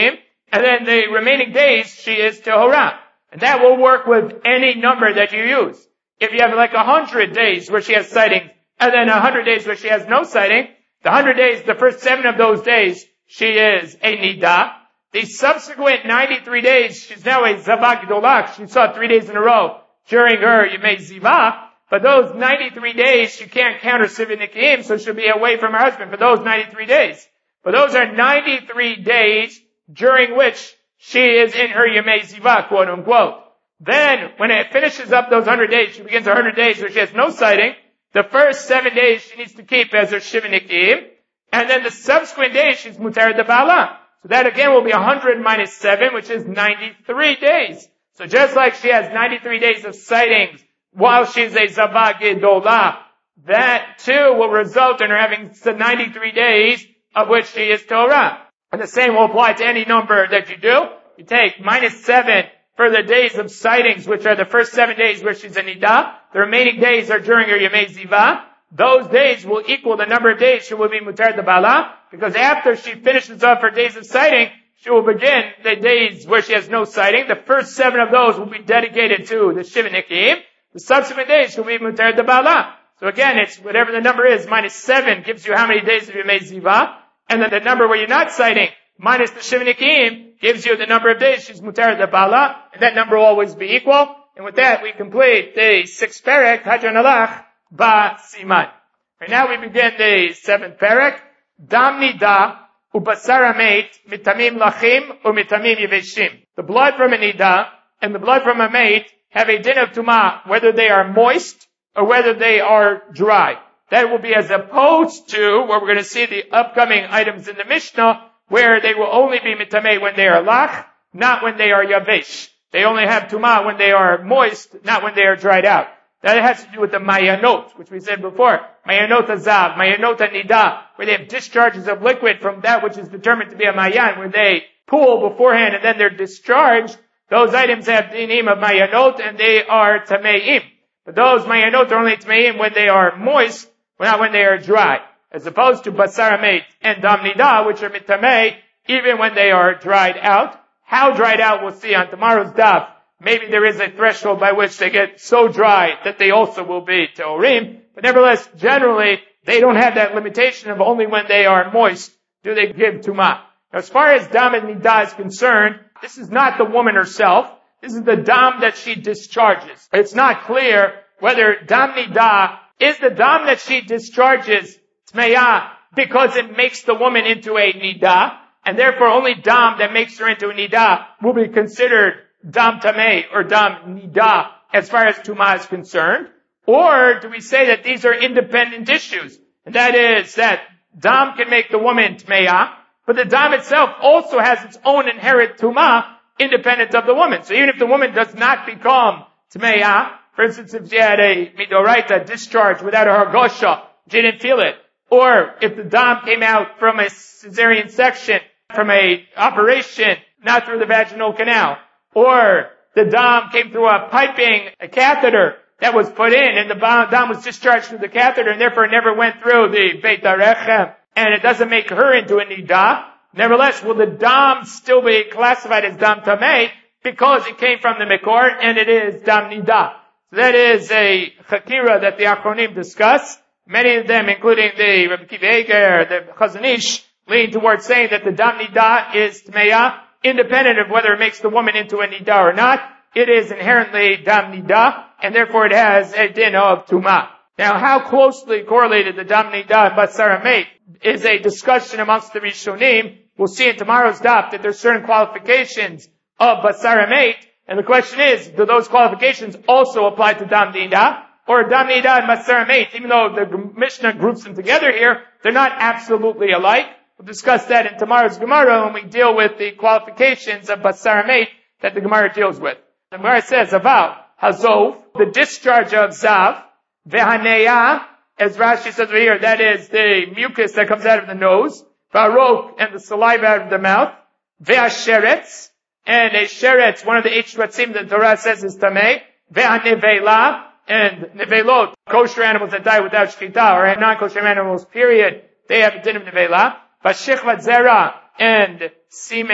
and then the remaining days she is Tehorah. And that will work with any number that you use. If you have like a hundred days where she has sighting, and then a hundred days where she has no sighting, the hundred days, the first seven of those days, she is a Nidah. The subsequent ninety-three days, she's now a Zavah Gdolach. She saw three days in a row during her Yemei Zivah. But those ninety-three days, she can't count her Sivin Nikim, so she'll be away from her husband for those ninety-three days. But those are ninety-three days during which she is in her Yemei Zivah, quote unquote. Then, when it finishes up those hundred days, she begins her hundred days where she has no sighting. The first seven days she needs to keep as her Shivin Nikim. And then the subsequent days, she's Mutar de Ba'ala. So that again will be one hundred minus seven, which is ninety-three days. So just like she has ninety-three days of sightings while she's a Zavah Gedolah, that too will result in her having ninety-three days of which she is Torah. And the same will apply to any number that you do. You take minus seven for the days of sightings, which are the first seven days where she's a Nidah. The remaining days are during her Yemei Zivah. Those days will equal the number of days she will be Mutar de Ba'ala, because after she finishes off her days of sighting, she will begin the days where she has no sighting. The first seven of those will be dedicated to the Shivin Nikim. The subsequent days will be Mutar de Ba'ala. So again, it's whatever the number is, minus seven gives you how many days of Yemei Zivah. And then the number where you're not sighting, minus the Shivin Nikim, gives you the number of days she's Mutar de Ba'ala. And that number will always be equal. And with that, we complete the sixth parak, Hadran Alach, Ba Siman. Right now we begin the seventh parak. Dam Nidah ubasar hamet mitamim lachim umitamim yeveshim. The blood from a Nidah and the blood from a mate have a din of tumah, whether they are moist or whether they are dry. That will be as opposed to where we're going to see the upcoming items in the Mishnah, where they will only be mitameh when they are lach, not when they are yavesh. They only have tumah when they are moist, not when they are dried out. That has to do with the mayanot, which we said before. Mayanot azav, mayanot nidah, where they have discharges of liquid from that which is determined to be a mayan, where they pool beforehand and then they're discharged. Those items have dinim of mayanot and they are tameim. But those mayanot are only tameim when they are moist, not when they are dry. As opposed to basar hamet and dam nidah, which are mitameh, even when they are dried out. How dried out we'll see on tomorrow's daf. Maybe there is a threshold by which they get so dry that they also will be teorim. But nevertheless, generally, they don't have that limitation of only when they are moist do they give tumah. Now, as far as dam and nidah is concerned, this is not the woman herself. This is the dam that she discharges. It's not clear whether dam nidah is the dam that she discharges tmeya because it makes the woman into a nidah, and therefore only dam that makes her into a nidah will be considered dam tameh or dam nidah as far as tumah is concerned. Or do we say that these are independent issues? And that is that dam can make the woman tmeya, but the dam itself also has its own inherent tumah independent of the woman. So even if the woman does not become tmeya, for instance, if she had a midoraita discharge without a hargosha, she didn't feel it, or if the dam came out from a cesarean section, from a operation, not through the vaginal canal, or the dam came through a piping, a catheter that was put in, and the dam was discharged through the catheter, and therefore never went through the Beit HaRechem, and it doesn't make her into a nidah. Nevertheless, will the dam still be classified as dam tameh because it came from the mikor, and it is dam nidah. So that is a chakira that the Achronim discuss. Many of them, including the Rabbi Kiva Eger, the Chazon Ish, lean towards saying that the dam nidah is tmeya, independent of whether it makes the woman into a nidah or not. It is inherently dam nidah, and therefore it has a din of tumah. Now, how closely correlated the dam nidah and basar hamet is a discussion amongst the Rishonim. We'll see in tomorrow's daf that there's certain qualifications of basar hamet, and the question is, do those qualifications also apply to dam nidah? Or dam nidah and basar hamet, even though the Mishnah groups them together here, they're not absolutely alike. We'll discuss that in tomorrow's Gemara when we deal with the qualifications of basar hamet that the Gemara deals with. The Gemara says about hazov, the discharge of zav, vehaneya, as Rashi says over here, that is the mucus that comes out of the nose, varok, and the saliva out of the mouth, ve'asheretz, and a sheretz, one of the eight shvatzim that the Torah says is tameh, ve'anevela, and nevelot, kosher animals that die without shkita, or non-kosher animals, period, they have a din of nevela, vashich vatzera, and semen,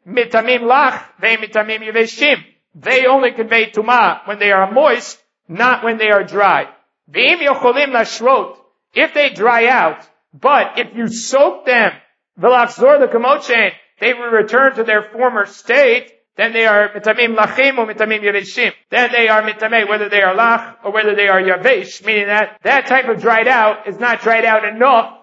mitamim lach, ve mitamim yeveshim. They only convey tumah when they are moist, not when they are dry. Ve'im yocholim lashrot, if they dry out, but if you soak them, v'lachzor l'kamochen, they will return to their former state, then they are mitamim lachim or mitamim yaveshim. Then they are mitameh, whether they are lach or whether they are yavesh, meaning that that type of dried out is not dried out enough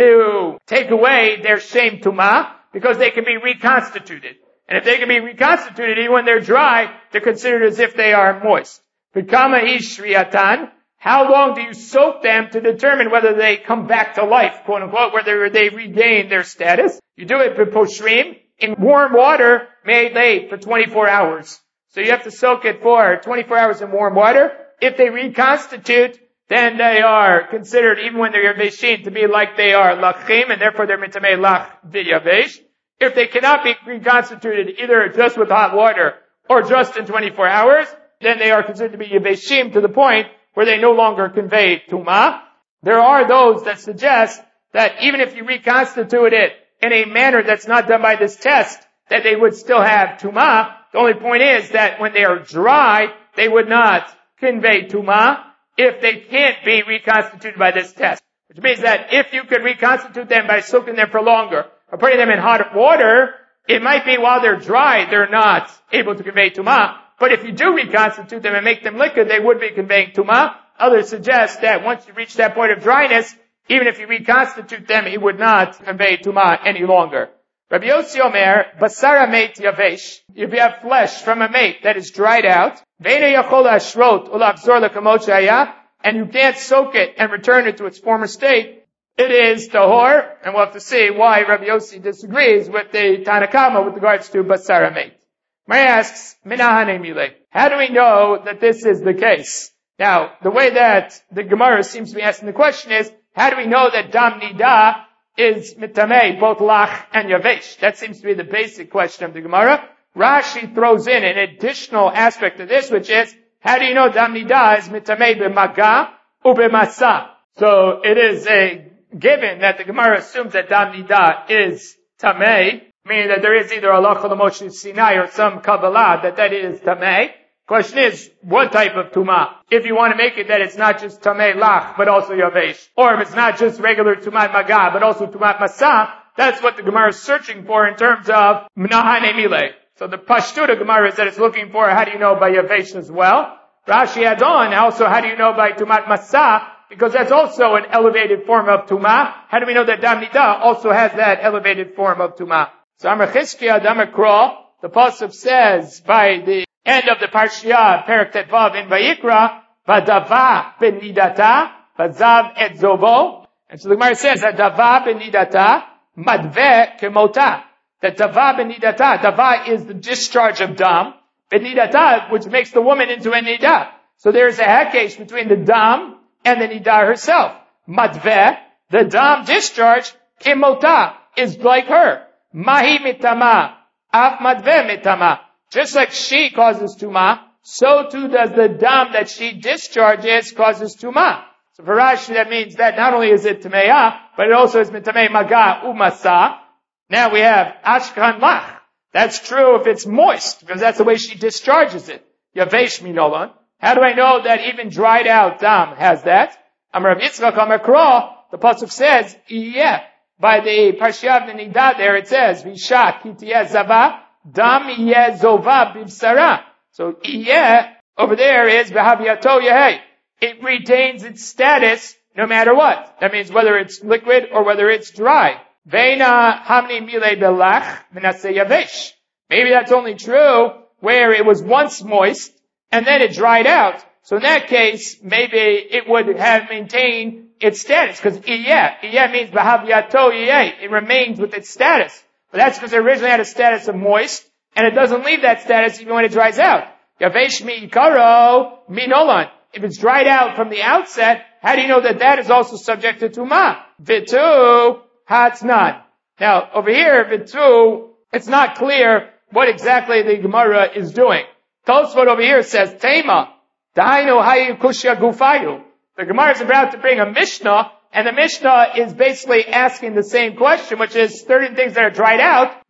to take away their shame tumah, because they can be reconstituted. And if they can be reconstituted, even when they're dry, they're considered as if they are moist. V'kama hi shriatan, how long do you soak them to determine whether they come back to life, quote unquote, whether they regain their status? You do it b'poshrim, in warm water, made late for twenty-four hours. So you have to soak it for twenty-four hours in warm water. If they reconstitute, then they are considered, even when they're yaveshin, to be like they are lachim, and therefore they're mitamei lach v'yavesh. If they cannot be reconstituted either just with hot water or just in twenty-four hours, then they are considered to be yaveshim to the point where they no longer convey tumah. There are those that suggest that even if you reconstitute it in a manner that's not done by this test, that they would still have tumah. The only point is that when they are dry, they would not convey tumah if they can't be reconstituted by this test. Which means that if you could reconstitute them by soaking them for longer, or putting them in hot water, it might be while they're dry, they're not able to convey tumah. But if you do reconstitute them and make them liquid, they would be conveying tumah. Others suggest that once you reach that point of dryness, even if you reconstitute them, it would not convey tumah any longer. Rabbi Yossi Omer, basara meit yavesh, if you have flesh from a mate that is dried out, ve'ene yachol ashrot ulachzor lekamot shaya, and you can't soak it and return it to its former state, it is tahor, and we'll have to see why Rabbi Yossi disagrees with the Tanna Kama with regards to basara meit. Mary asks, minahane mile, how do we know that this is the case? Now, the way that the Gemara seems to be asking the question is, how do we know that dam nida is mitamei, both lach and yavesh? That seems to be the basic question of the Gemara. Rashi throws in an additional aspect of this, which is, how do you know dam nida is mitamei b'maga u'b'masa? So it is a given that the Gemara assumes that dam nida is tamei, meaning that there is either halacha l'Moshe Sinai or some Kabbalah that that is tamei. Question is, what type of tumah? If you want to make it that it's not just tamei lach, but also yavesh, or if it's not just regular tumat maga, but also tumat masa, that's what the Gemara is searching for in terms of minahane mile. So the pashtuta Gemara is that it's looking for, how do you know by yavesh as well? Rashi adds on, also how do you know by tumat masa? Because that's also an elevated form of tumah. How do we know that dam nida also has that elevated form of tumah? So Amar Chizkiah Damar Kro, the pasuk says by the end of the Parshiah, Perek Tetvav in Vayikra, Vadava ben nidata, Vazav et zobo. And so the Gemara says that Dava ben nidata, Madve kemota. That Dava ben nidata, Dava is the discharge of dam, ben nidata, which makes the woman into a nida. So there is a hakesh between the dam and the nida herself. Madve, the dam discharge, kemota, is like her. Mahi mitama, af madve mitama. Just like she causes tumah, so too does the dam that she discharges causes tumah. So for Rashi, that means that not only is it tameah, but it also is mitamei maga umasa. Now we have ashkan lach. That's true if it's moist, because that's the way she discharges it. Yavesh minolan. How do I know that even dried out dam has that? Amar Rav Yitzchak Amar Kro, the pasuk says, yeah. By the Parshiah of the Nida there it says, Visha kitiyeh zava, dam yeh zova bibsara. So yeh over there is behaviyato yehei. It retains its status no matter what. That means whether it's liquid or whether it's dry. Veina hamni mile belach minase yavesh. Maybe that's only true where it was once moist and then it dried out. So in that case, maybe it would have maintained its status, because iyeh, iyeh means b'haviyato iyeh, it remains with its status. But that's because it originally had a status of moist, and it doesn't leave that status even when it dries out. Yavesh mi'ikaro minolan. If it's dried out from the outset, how do you know that that is also subject to tumah? Vitu hatznan. Now, over here, vitu, it's not clear what exactly the Gemara is doing. Tosfot over here says, tema, dainu hayu kushya gufayu. The Gemara is about to bring a Mishnah, and the Mishnah is basically asking the same question, which is certain things that are dried out,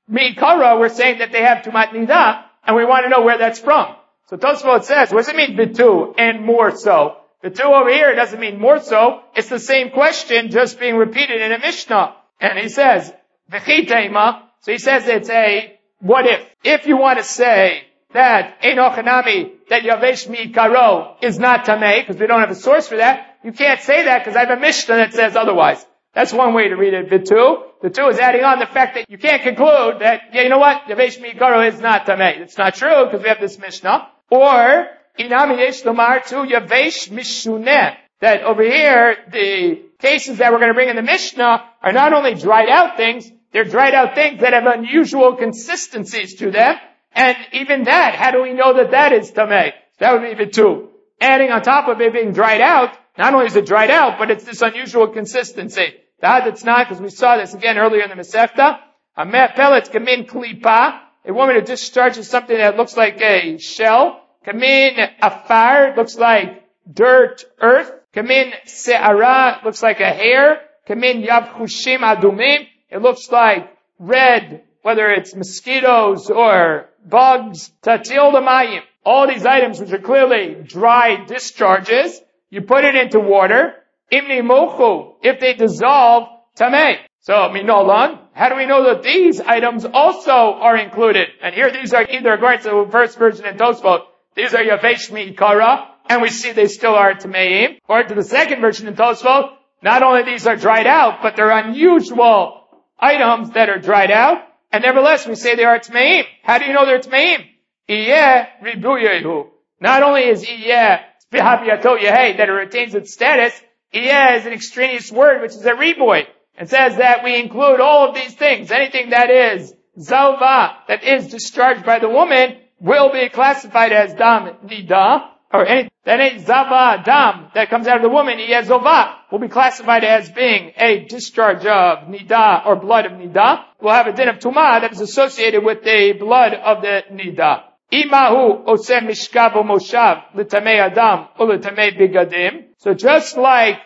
Mikara, we're saying that they have Tumat Nida, and we want to know where that's from. So Tosfot says, what does it mean Bitu and more so? Bitu over here doesn't mean more so. It's the same question just being repeated in a Mishnah. And he says, V'chitema. So he says it's a what if. If you want to say that Enochanami, that Yavesh Mikaro is not Tameh, because we don't have a source for that, you can't say that because I have a Mishnah that says otherwise. That's one way to read it, Bitu. The two is adding on the fact that you can't conclude that, yeah, you know what, Yavesh Mikaro is not Tameh. It's not true because we have this Mishnah. Or, Inami Yesh Lomar to Yavesh Mishuneh. That over here, the cases that we're going to bring in the Mishnah are not only dried out things, they're dried out things that have unusual consistencies to them. And even that, how do we know that that is Tameh? That would be Bitu. Adding on top of it being dried out, not only is it dried out, but it's this unusual consistency. That it's not, because we saw this again earlier in the Masechta. A pellet kamin klipa, a woman who discharges something that looks like a shell. Kamin afar, looks like dirt, earth. Kamin se'ara, looks like a hair. Kamin yavchushim adumim, it looks like red, whether it's mosquitoes or bugs. Tatil damayim, all these items which are clearly dry discharges, you put it into water. Imni mochu, if they dissolve, tameh. So, minolan, how do we know that these items also are included? And here these are either according to the first version in Tosfot, these are Yavesh Mikara, and we see they still are Tameim. According to the second version in Tosfot, not only these are dried out, but they're unusual items that are dried out, and nevertheless we say they are Tameim. How do you know they're Tameim? Iyeh ribuyehu. Not only is Iyeh Bihabiyato Yehei, that it retains its status, Iyeh is an extraneous word, which is a riboy. It says that we include all of these things. Anything that is zalva, that is discharged by the woman, will be classified as dam nida, or any, that any zava dam that comes out of the woman, Iyeh zova, will be classified as being a discharge of nida, or blood of nida. We'll have a din of tumah that is associated with the blood of the nida. Imahu oseh mishkav moshav l'tamei adam or l'tamei bigadim. So just like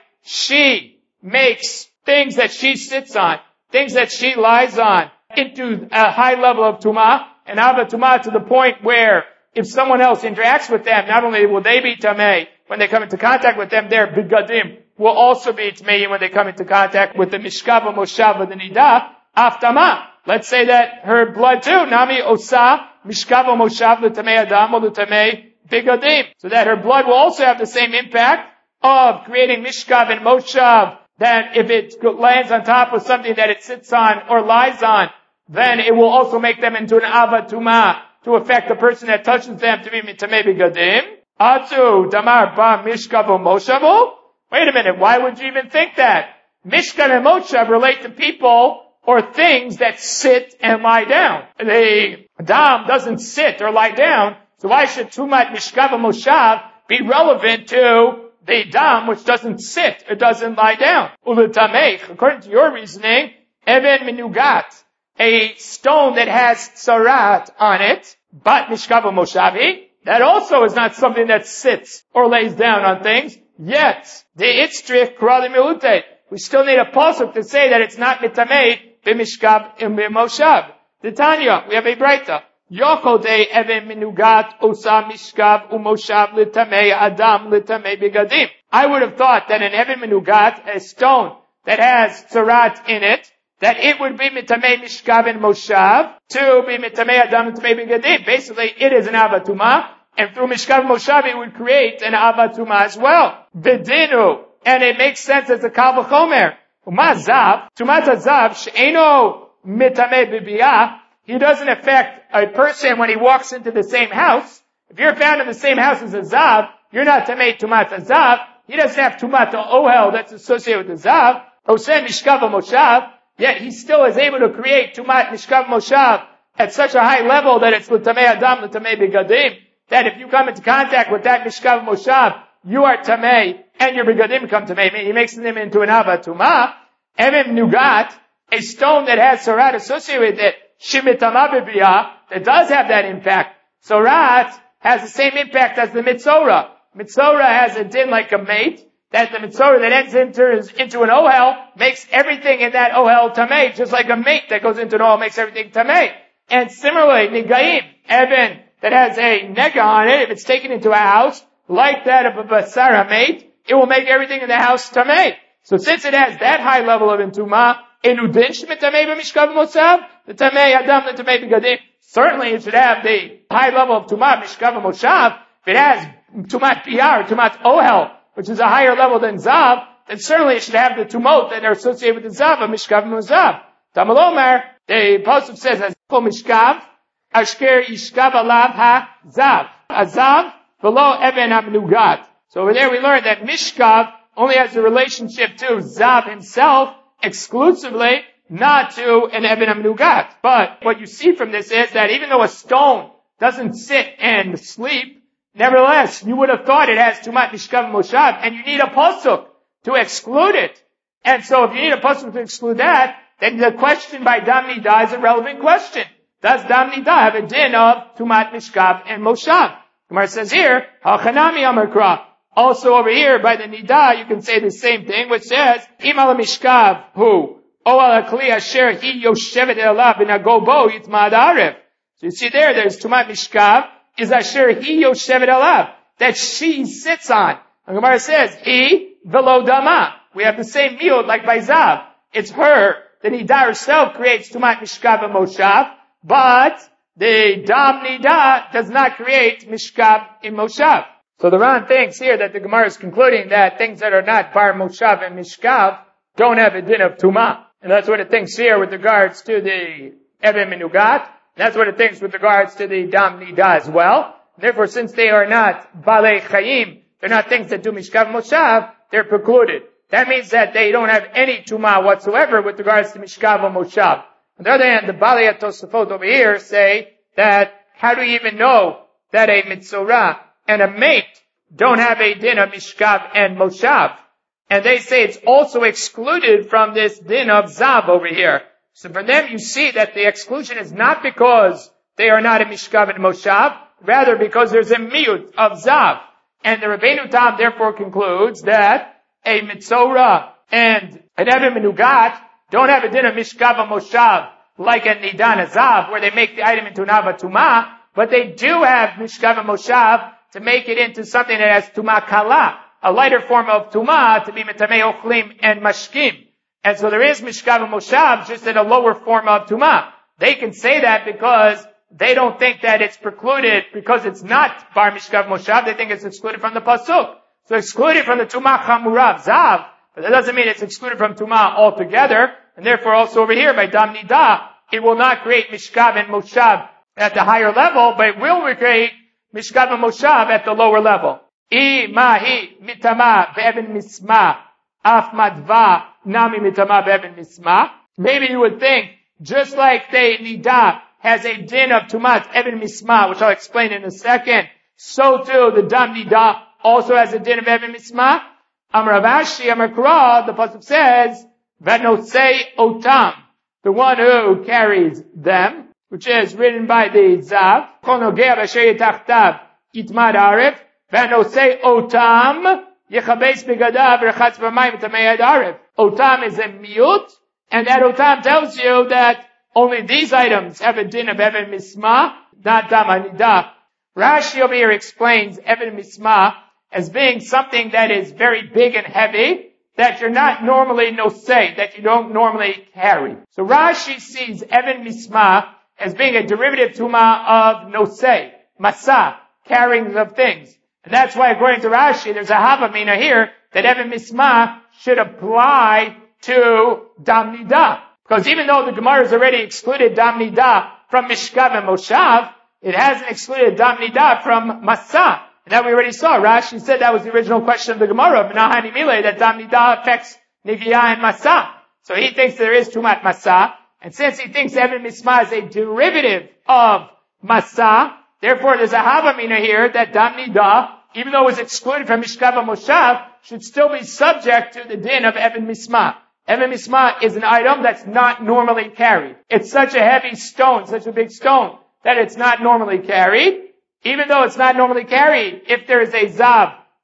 she makes things that she sits on, things that she lies on, into a high level of tumah, and ava tumah to the point where if someone else interacts with them, not only will they be tamei when they come into contact with them, their bigadim will also be tamei when they come into contact with the mishkav moshav of the nida, aftama. Let's say that her blood too, nami osa, mishkav moshav l'tamei adam or l'tamei bigadim. So that her blood will also have the same impact of creating mishkav and moshav, that if it lands on top of something that it sits on or lies on, then it will also make them into an ava tumah to affect the person that touches them to be tamei bigadim. Atu damar ba mishkav moshav. Wait a minute, why would you even think that? Mishkav and moshav relate to people or things that sit and lie down. The dam doesn't sit or lie down, so why should tumat mishkav moshav be relevant to the dam which doesn't sit or doesn't lie down? Ulutamech, according to your reasoning, even minugat, a stone that has tsarat on it, but mishkav moshavi, that also is not something that sits or lays down on things. Yet, the itztrich krali miute, we still need a pasuk to say that it's not mitamei b'mishkav and b'moshav. The Tanya, we have a breita. Yochodei even minugat osa mishkav umoshav litamei adam litamei bigadim. I would have thought that an even minugat, a stone that has tsarat in it, that it would be mitamei mishkav and moshav to be mitamei adam and mitamei bigadim. Basically, it is an avatuma, and through mishkav and moshav it would create an avatuma as well. Bidinu, and it makes sense as a kal v'chomer. Umazav, tumat hazav she'eno mitamei bibiyah. He doesn't affect a person when he walks into the same house. If you're found in the same house as a zav, you're not tamei tumat hazav. He doesn't have tumat ohel that's associated with the zav. Oseh mishkav moshav. Yet he still is able to create tumat mishkav moshav at such a high level that it's l'tamei adam, l'tamei bigadim, that if you come into contact with that mishkav moshav, you are tamei, and your bigadim come tamei. He makes them into an avatuma. Emim nugat, a stone that has sarat associated with it, shimitama bibiyah, that does have that impact. Sarat has the same impact as the mitzora. Mitzora has a din like a mate, that the Mitzorah that enters into an Ohel makes everything in that Ohel Tameh, just like a mate that goes into an Ohel makes everything Tameh. And similarly, Nigaim, Eben, that has a Nega on it, if it's taken into a house, like that of a Basar mate, it will make everything in the house Tameh. So since it has that high level of Intumah, Enudin Shemitameh B'mishkav Mosav, the Tameh Adam, the Tameh B'gadim, certainly it should have the high level of Tumah Mishkav Moshav. If it has Tumat Piyar, Tumat Ohel, which is a higher level than Zav, then certainly it should have the Tumot that are associated with the Zav of Mishkav Mosav. Tamalomer, the Pasuk says, as Mishkav, Ashker Yishkav Alav Ha Zav. A Zav, below Eben HaMnugat. So over there we learned that Mishkav only has a relationship to Zav himself, exclusively, not to an Eben HaMnugat. But what you see from this is that even though a stone doesn't sit and sleep, nevertheless, you would have thought it has Tumat Mishkav Moshav, and you need a pasuk to exclude it. And so if you need a pasuk to exclude that, then the question by Dam Nida is a relevant question. Does Dam Nida have a din of Tumat Mishkav and Moshav? Gemara says here, Hachanami Amarkra. Also over here by the Nida, you can say the same thing, which says, Imal Mishkav, who? O al Kli Asher Hi Yoshevet Elav B'Nagobo Yitmad Arif. So you see there, there's Tumat Mishkav, is Asher Hi Yoshevet Elav, that she sits on. And Gemara says, Hi Velo Dama. We have the same miut like by Zav. It's her, the Nida herself creates Tumat Mishkav and Moshav, but the Dam Nida does not create Mishkav in Moshav. So the Ran thinks here that the Gemara is concluding that things that are not Bar Moshav and Mishkav don't have a din of Tumah. And that's what it thinks here with regards to the Eben Menugat. That's what it thinks with regards to the Dam Nida as well. Therefore, since they are not Balei Chayim, they're not things that do Mishkav and Moshav, they're precluded. That means that they don't have any Tumah whatsoever with regards to Mishkav and Moshav. On the other hand, the Balei Tosafot over here say that how do you even know that a Mitzorah and a mate don't have a din of Mishkav and Moshav? And they say it's also excluded from this din of Zav over here. So for them you see that the exclusion is not because they are not a Mishkav and Moshav, rather because there's a miut of Zav. And the Rabbeinu Tam therefore concludes that a Mitzorah and an Eben Menugat don't have a din of Mishkav and Moshav like a Nidan Zav, where they make the item into an Avatuma, but they do have Mishkav and Moshav to make it into something that has Tumah Kala, a lighter form of Tumah to be Metamei Ochlim and Mashkim. And so there is Mishkav and Moshav just in a lower form of Tumah. They can say that because they don't think that it's precluded because it's not Bar Mishkav Moshav. They think it's excluded from the Pasuk. So excluded from the Tumah Chamurav Zav, but that doesn't mean it's excluded from Tumah altogether. And therefore also over here by Dam Nida, it will not create Mishkav and Moshav at the higher level, but it will create Mishkav and Moshav at the lower level. I mahi mitama be'eben misma af madva nami mitama be'eben misma. Maybe you would think, just like the Nida has a din of Tumat Eben Misma, which I'll explain in a second, so too the Dam Nida also has a din of Eben Misma. Amar Avashi, Amar Kra, the pasuk says, Vanotzei Otam, the one who carries them, which is written by the Zav, Konogea Vasher Yitachtav Yitmad Arif, Vanotzei Otam, Yechabes Begadav Rechatz V'mayim Tamei Arif. Otam is a miut, and that Otam tells you that only these items have a din of Eben Misma, not Dam Nida. Rashi over here explains Eben Misma as being something that is very big and heavy, that you're not normally nosei, that you don't normally carry. So Rashi sees Eben Misma as being a derivative tuma of nosei, masa, carrying of things. And that's why according to Rashi, there's a havamina here that Eben Misma should apply to Dam Nida. Because even though the Gemara has already excluded Dam Nida from Mishkav and Moshav, it hasn't excluded Dam Nida from Masa. And that we already saw. Rashi said that was the original question of the Gemara, Menahani Mile, that Dam Nida affects Nigiyah and Masa. So he thinks there is Tumat Masa. And since he thinks Eben Misma is a derivative of Masa, therefore there's a Havamina here that Dam Nida, even though it was excluded from Mishkav and Moshav, should still be subject to the din of Eben Misma. Eben Misma is an item that's not normally carried. It's such a heavy stone, such a big stone, that it's not normally carried. Even though it's not normally carried, if there is a Zav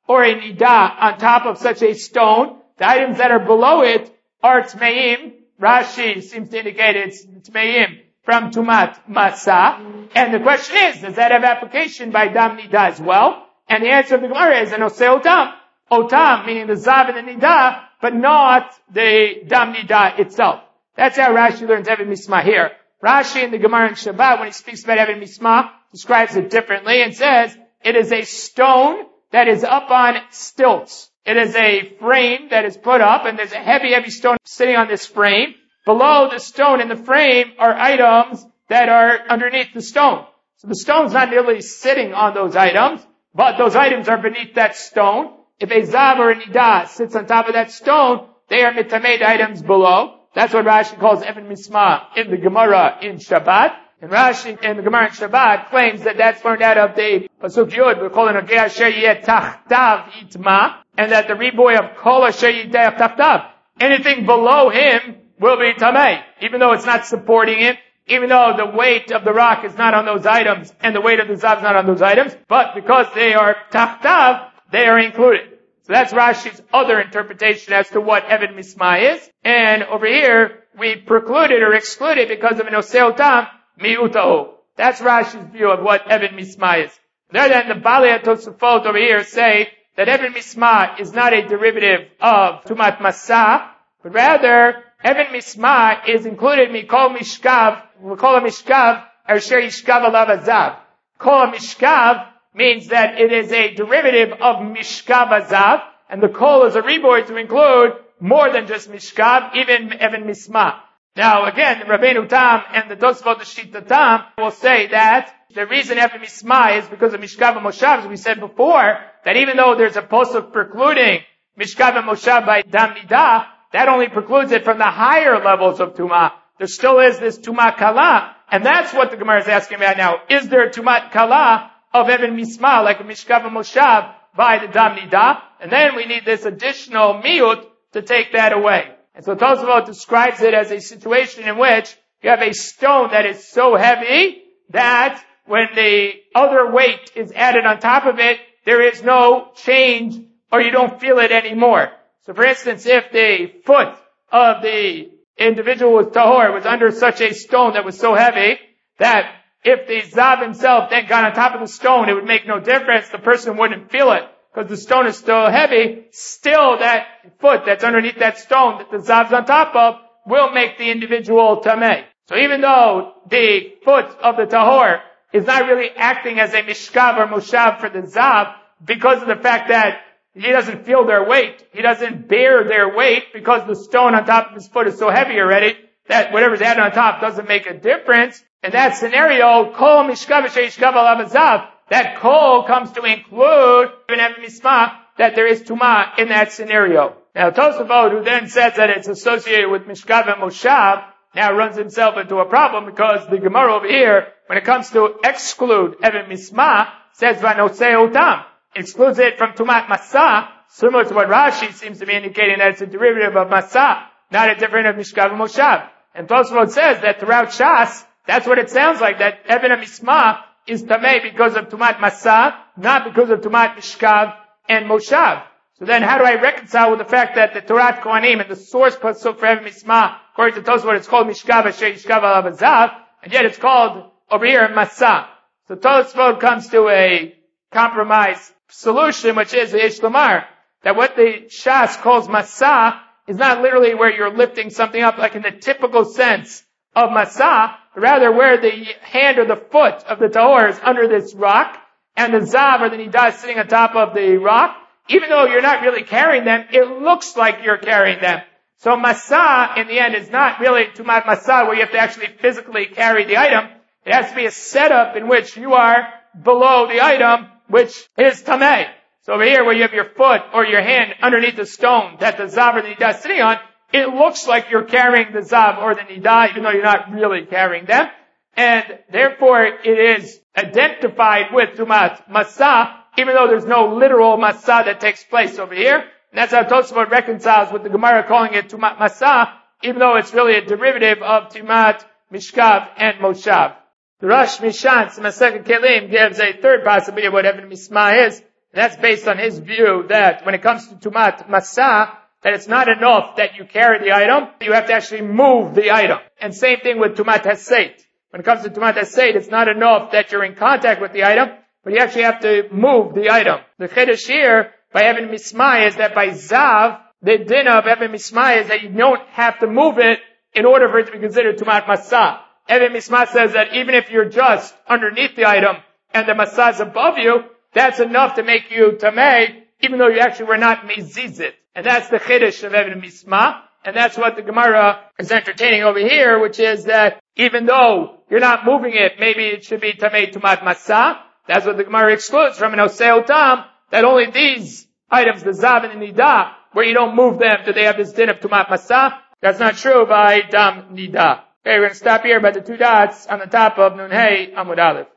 or a nidah on top of such a stone, the items that are below it are tmeim. Rashi seems to indicate it's tmeim from tumat masa. And the question is, does that have application by dam nidah as well? And the answer of the Gemara is an oseh otam. Otam, meaning the zav and the nidah, but not the dam nidah itself. That's how Rashi learns Even Misma here. Rashi in the Gemara in Shabbat, when he speaks about Even Misma, describes it differently and says, it is a stone that is up on stilts. It is a frame that is put up, and there's a heavy, heavy stone sitting on this frame. Below the stone and the frame are items that are underneath the stone. So the stone's not nearly sitting on those items, but those items are beneath that stone. If a zav or a nidah sits on top of that stone, they are mitamed items below. That's what Rashi calls Even Misma in the Gemara in Shabbat. And Rashi in the Gemara in Shabbat claims that that's learned out of the Pasuk Yud, we're calling it Asher Yeh Tachtav Itma, and that the reboy of Kol Asher Yeh Tachtav, anything below him will be Tameh, even though it's not supporting him, even though the weight of the rock is not on those items, and the weight of the zav is not on those items, but because they are Tachtav, they are included. So that's Rashi's other interpretation as to what Even Misma is. And over here, we preclude it or exclude it because of an oseh otam miutahu. That's Rashi's view of what Even Misma is. Rather than the Balei Tosafot over here say that Even Misma is not a derivative of Tumat Masa, but rather Even Misma is included Mikol Mishkav, we call it Mishkav, Asher Yishkav Alav Azav. Kol Mishkav means that it is a derivative of Mishkav Azav, and the Kol is a reboy to include more than just Mishkav, even Even Misma. Now again, Rabbeinu Tam and the Tosfot Shita Tam will say that the reason Even Misma is because of Mishkav and Moshav, as we said before, that even though there's a posuk precluding Mishkav and Moshav by Dam Nidah, that only precludes it from the higher levels of Tumah. There still is this Tumah Kala, and that's what the Gemara is asking about now. Is there a Tumah Kala of Even Misma, like a Mishkav and Moshav by the Dam Nidah? And then we need this additional Miut to take that away. And so Tosafot describes it as a situation in which you have a stone that is so heavy that when the other weight is added on top of it, there is no change or you don't feel it anymore. So for instance, if the foot of the individual was tahor, was under such a stone that was so heavy that if the zav himself then got on top of the stone, it would make no difference. The person wouldn't feel it because the stone is still heavy. Still, that foot that's underneath that stone that the zav's on top of will make the individual tameh. So even though the foot of the tahor is not really acting as a mishkav or moshav for the zav because of the fact that he doesn't feel their weight, he doesn't bear their weight because the stone on top of his foot is so heavy already that whatever's added on top doesn't make a difference. In that scenario, kol mishkav sheishkav alav zav, that kol comes to include even Even Misma, that there is tumah in that scenario. Now Tosafot, who then says that it's associated with mishkav and moshav, now runs himself into a problem because the Gemara over here, when it comes to exclude Even Misma, says vanoseh otam, excludes it from tumat masa, similar to what Rashi seems to be indicating that it's a derivative of masa, not a different of mishkav and moshav. And Tosafot says that throughout Shas, that's what it sounds like, that Even Misma is tameh because of tumat masa, not because of tumat mishkav and moshav. So then how do I reconcile with the fact that the Torah Kohanim and the source pasuk for Even Misma, according to Tosafot, it's called mishkav asher yishkav alav zav, and yet it's called over here masa. So Tosafot comes to a compromise solution, which is the Yesh Lomar, that what the Shas calls masa is not literally where you're lifting something up like in the typical sense of masa, but rather where the hand or the foot of the tahor is under this rock, and the zav or the nidah is sitting on top of the rock. Even though you're not really carrying them, it looks like you're carrying them. So masa, in the end, is not really tumat masa, where you have to actually physically carry the item. It has to be a setup in which you are below the item, which is tameh. So over here, where you have your foot or your hand underneath the stone that the zav or the nidah is sitting on, it looks like you're carrying the zav or the nidah, even though you're not really carrying them. And therefore, it is identified with tumat masa, even though there's no literal masa that takes place over here. And that's how Tosafot reconciles with the Gemara calling it tumat masa, even though it's really a derivative of tumat mishkav and moshav. The Rosh Mishans, Masechet Kelim, gives a third possibility of what Even Misma is. That's based on his view that when it comes to Tumat Masah, that it's not enough that you carry the item, you have to actually move the item. And same thing with Tumat Haseit. When it comes to Tumat Haseit, it's not enough that you're in contact with the item, but you actually have to move the item. The Chiddush here, by Even Mismai, is that by Zav, the din of Even Mismai is that you don't have to move it in order for it to be considered Tumat Masah. Even Mismai says that even if you're just underneath the item and the Masah is above you, that's enough to make you Tameh, even though you actually were not Mezizit. And that's the Chiddush of Even Mismah. And that's what the Gemara is entertaining over here, which is that even though you're not moving it, maybe it should be Tameh Tumat Masah. That's what the Gemara excludes from an Oseo Tam, that only these items, the Zav and the Nida, where you don't move them, do they have this din of Tumat Masah? That's not true by Dam Nida. Okay, we're going to stop here by the two dots on the top of Nun Hey Amud Aleph.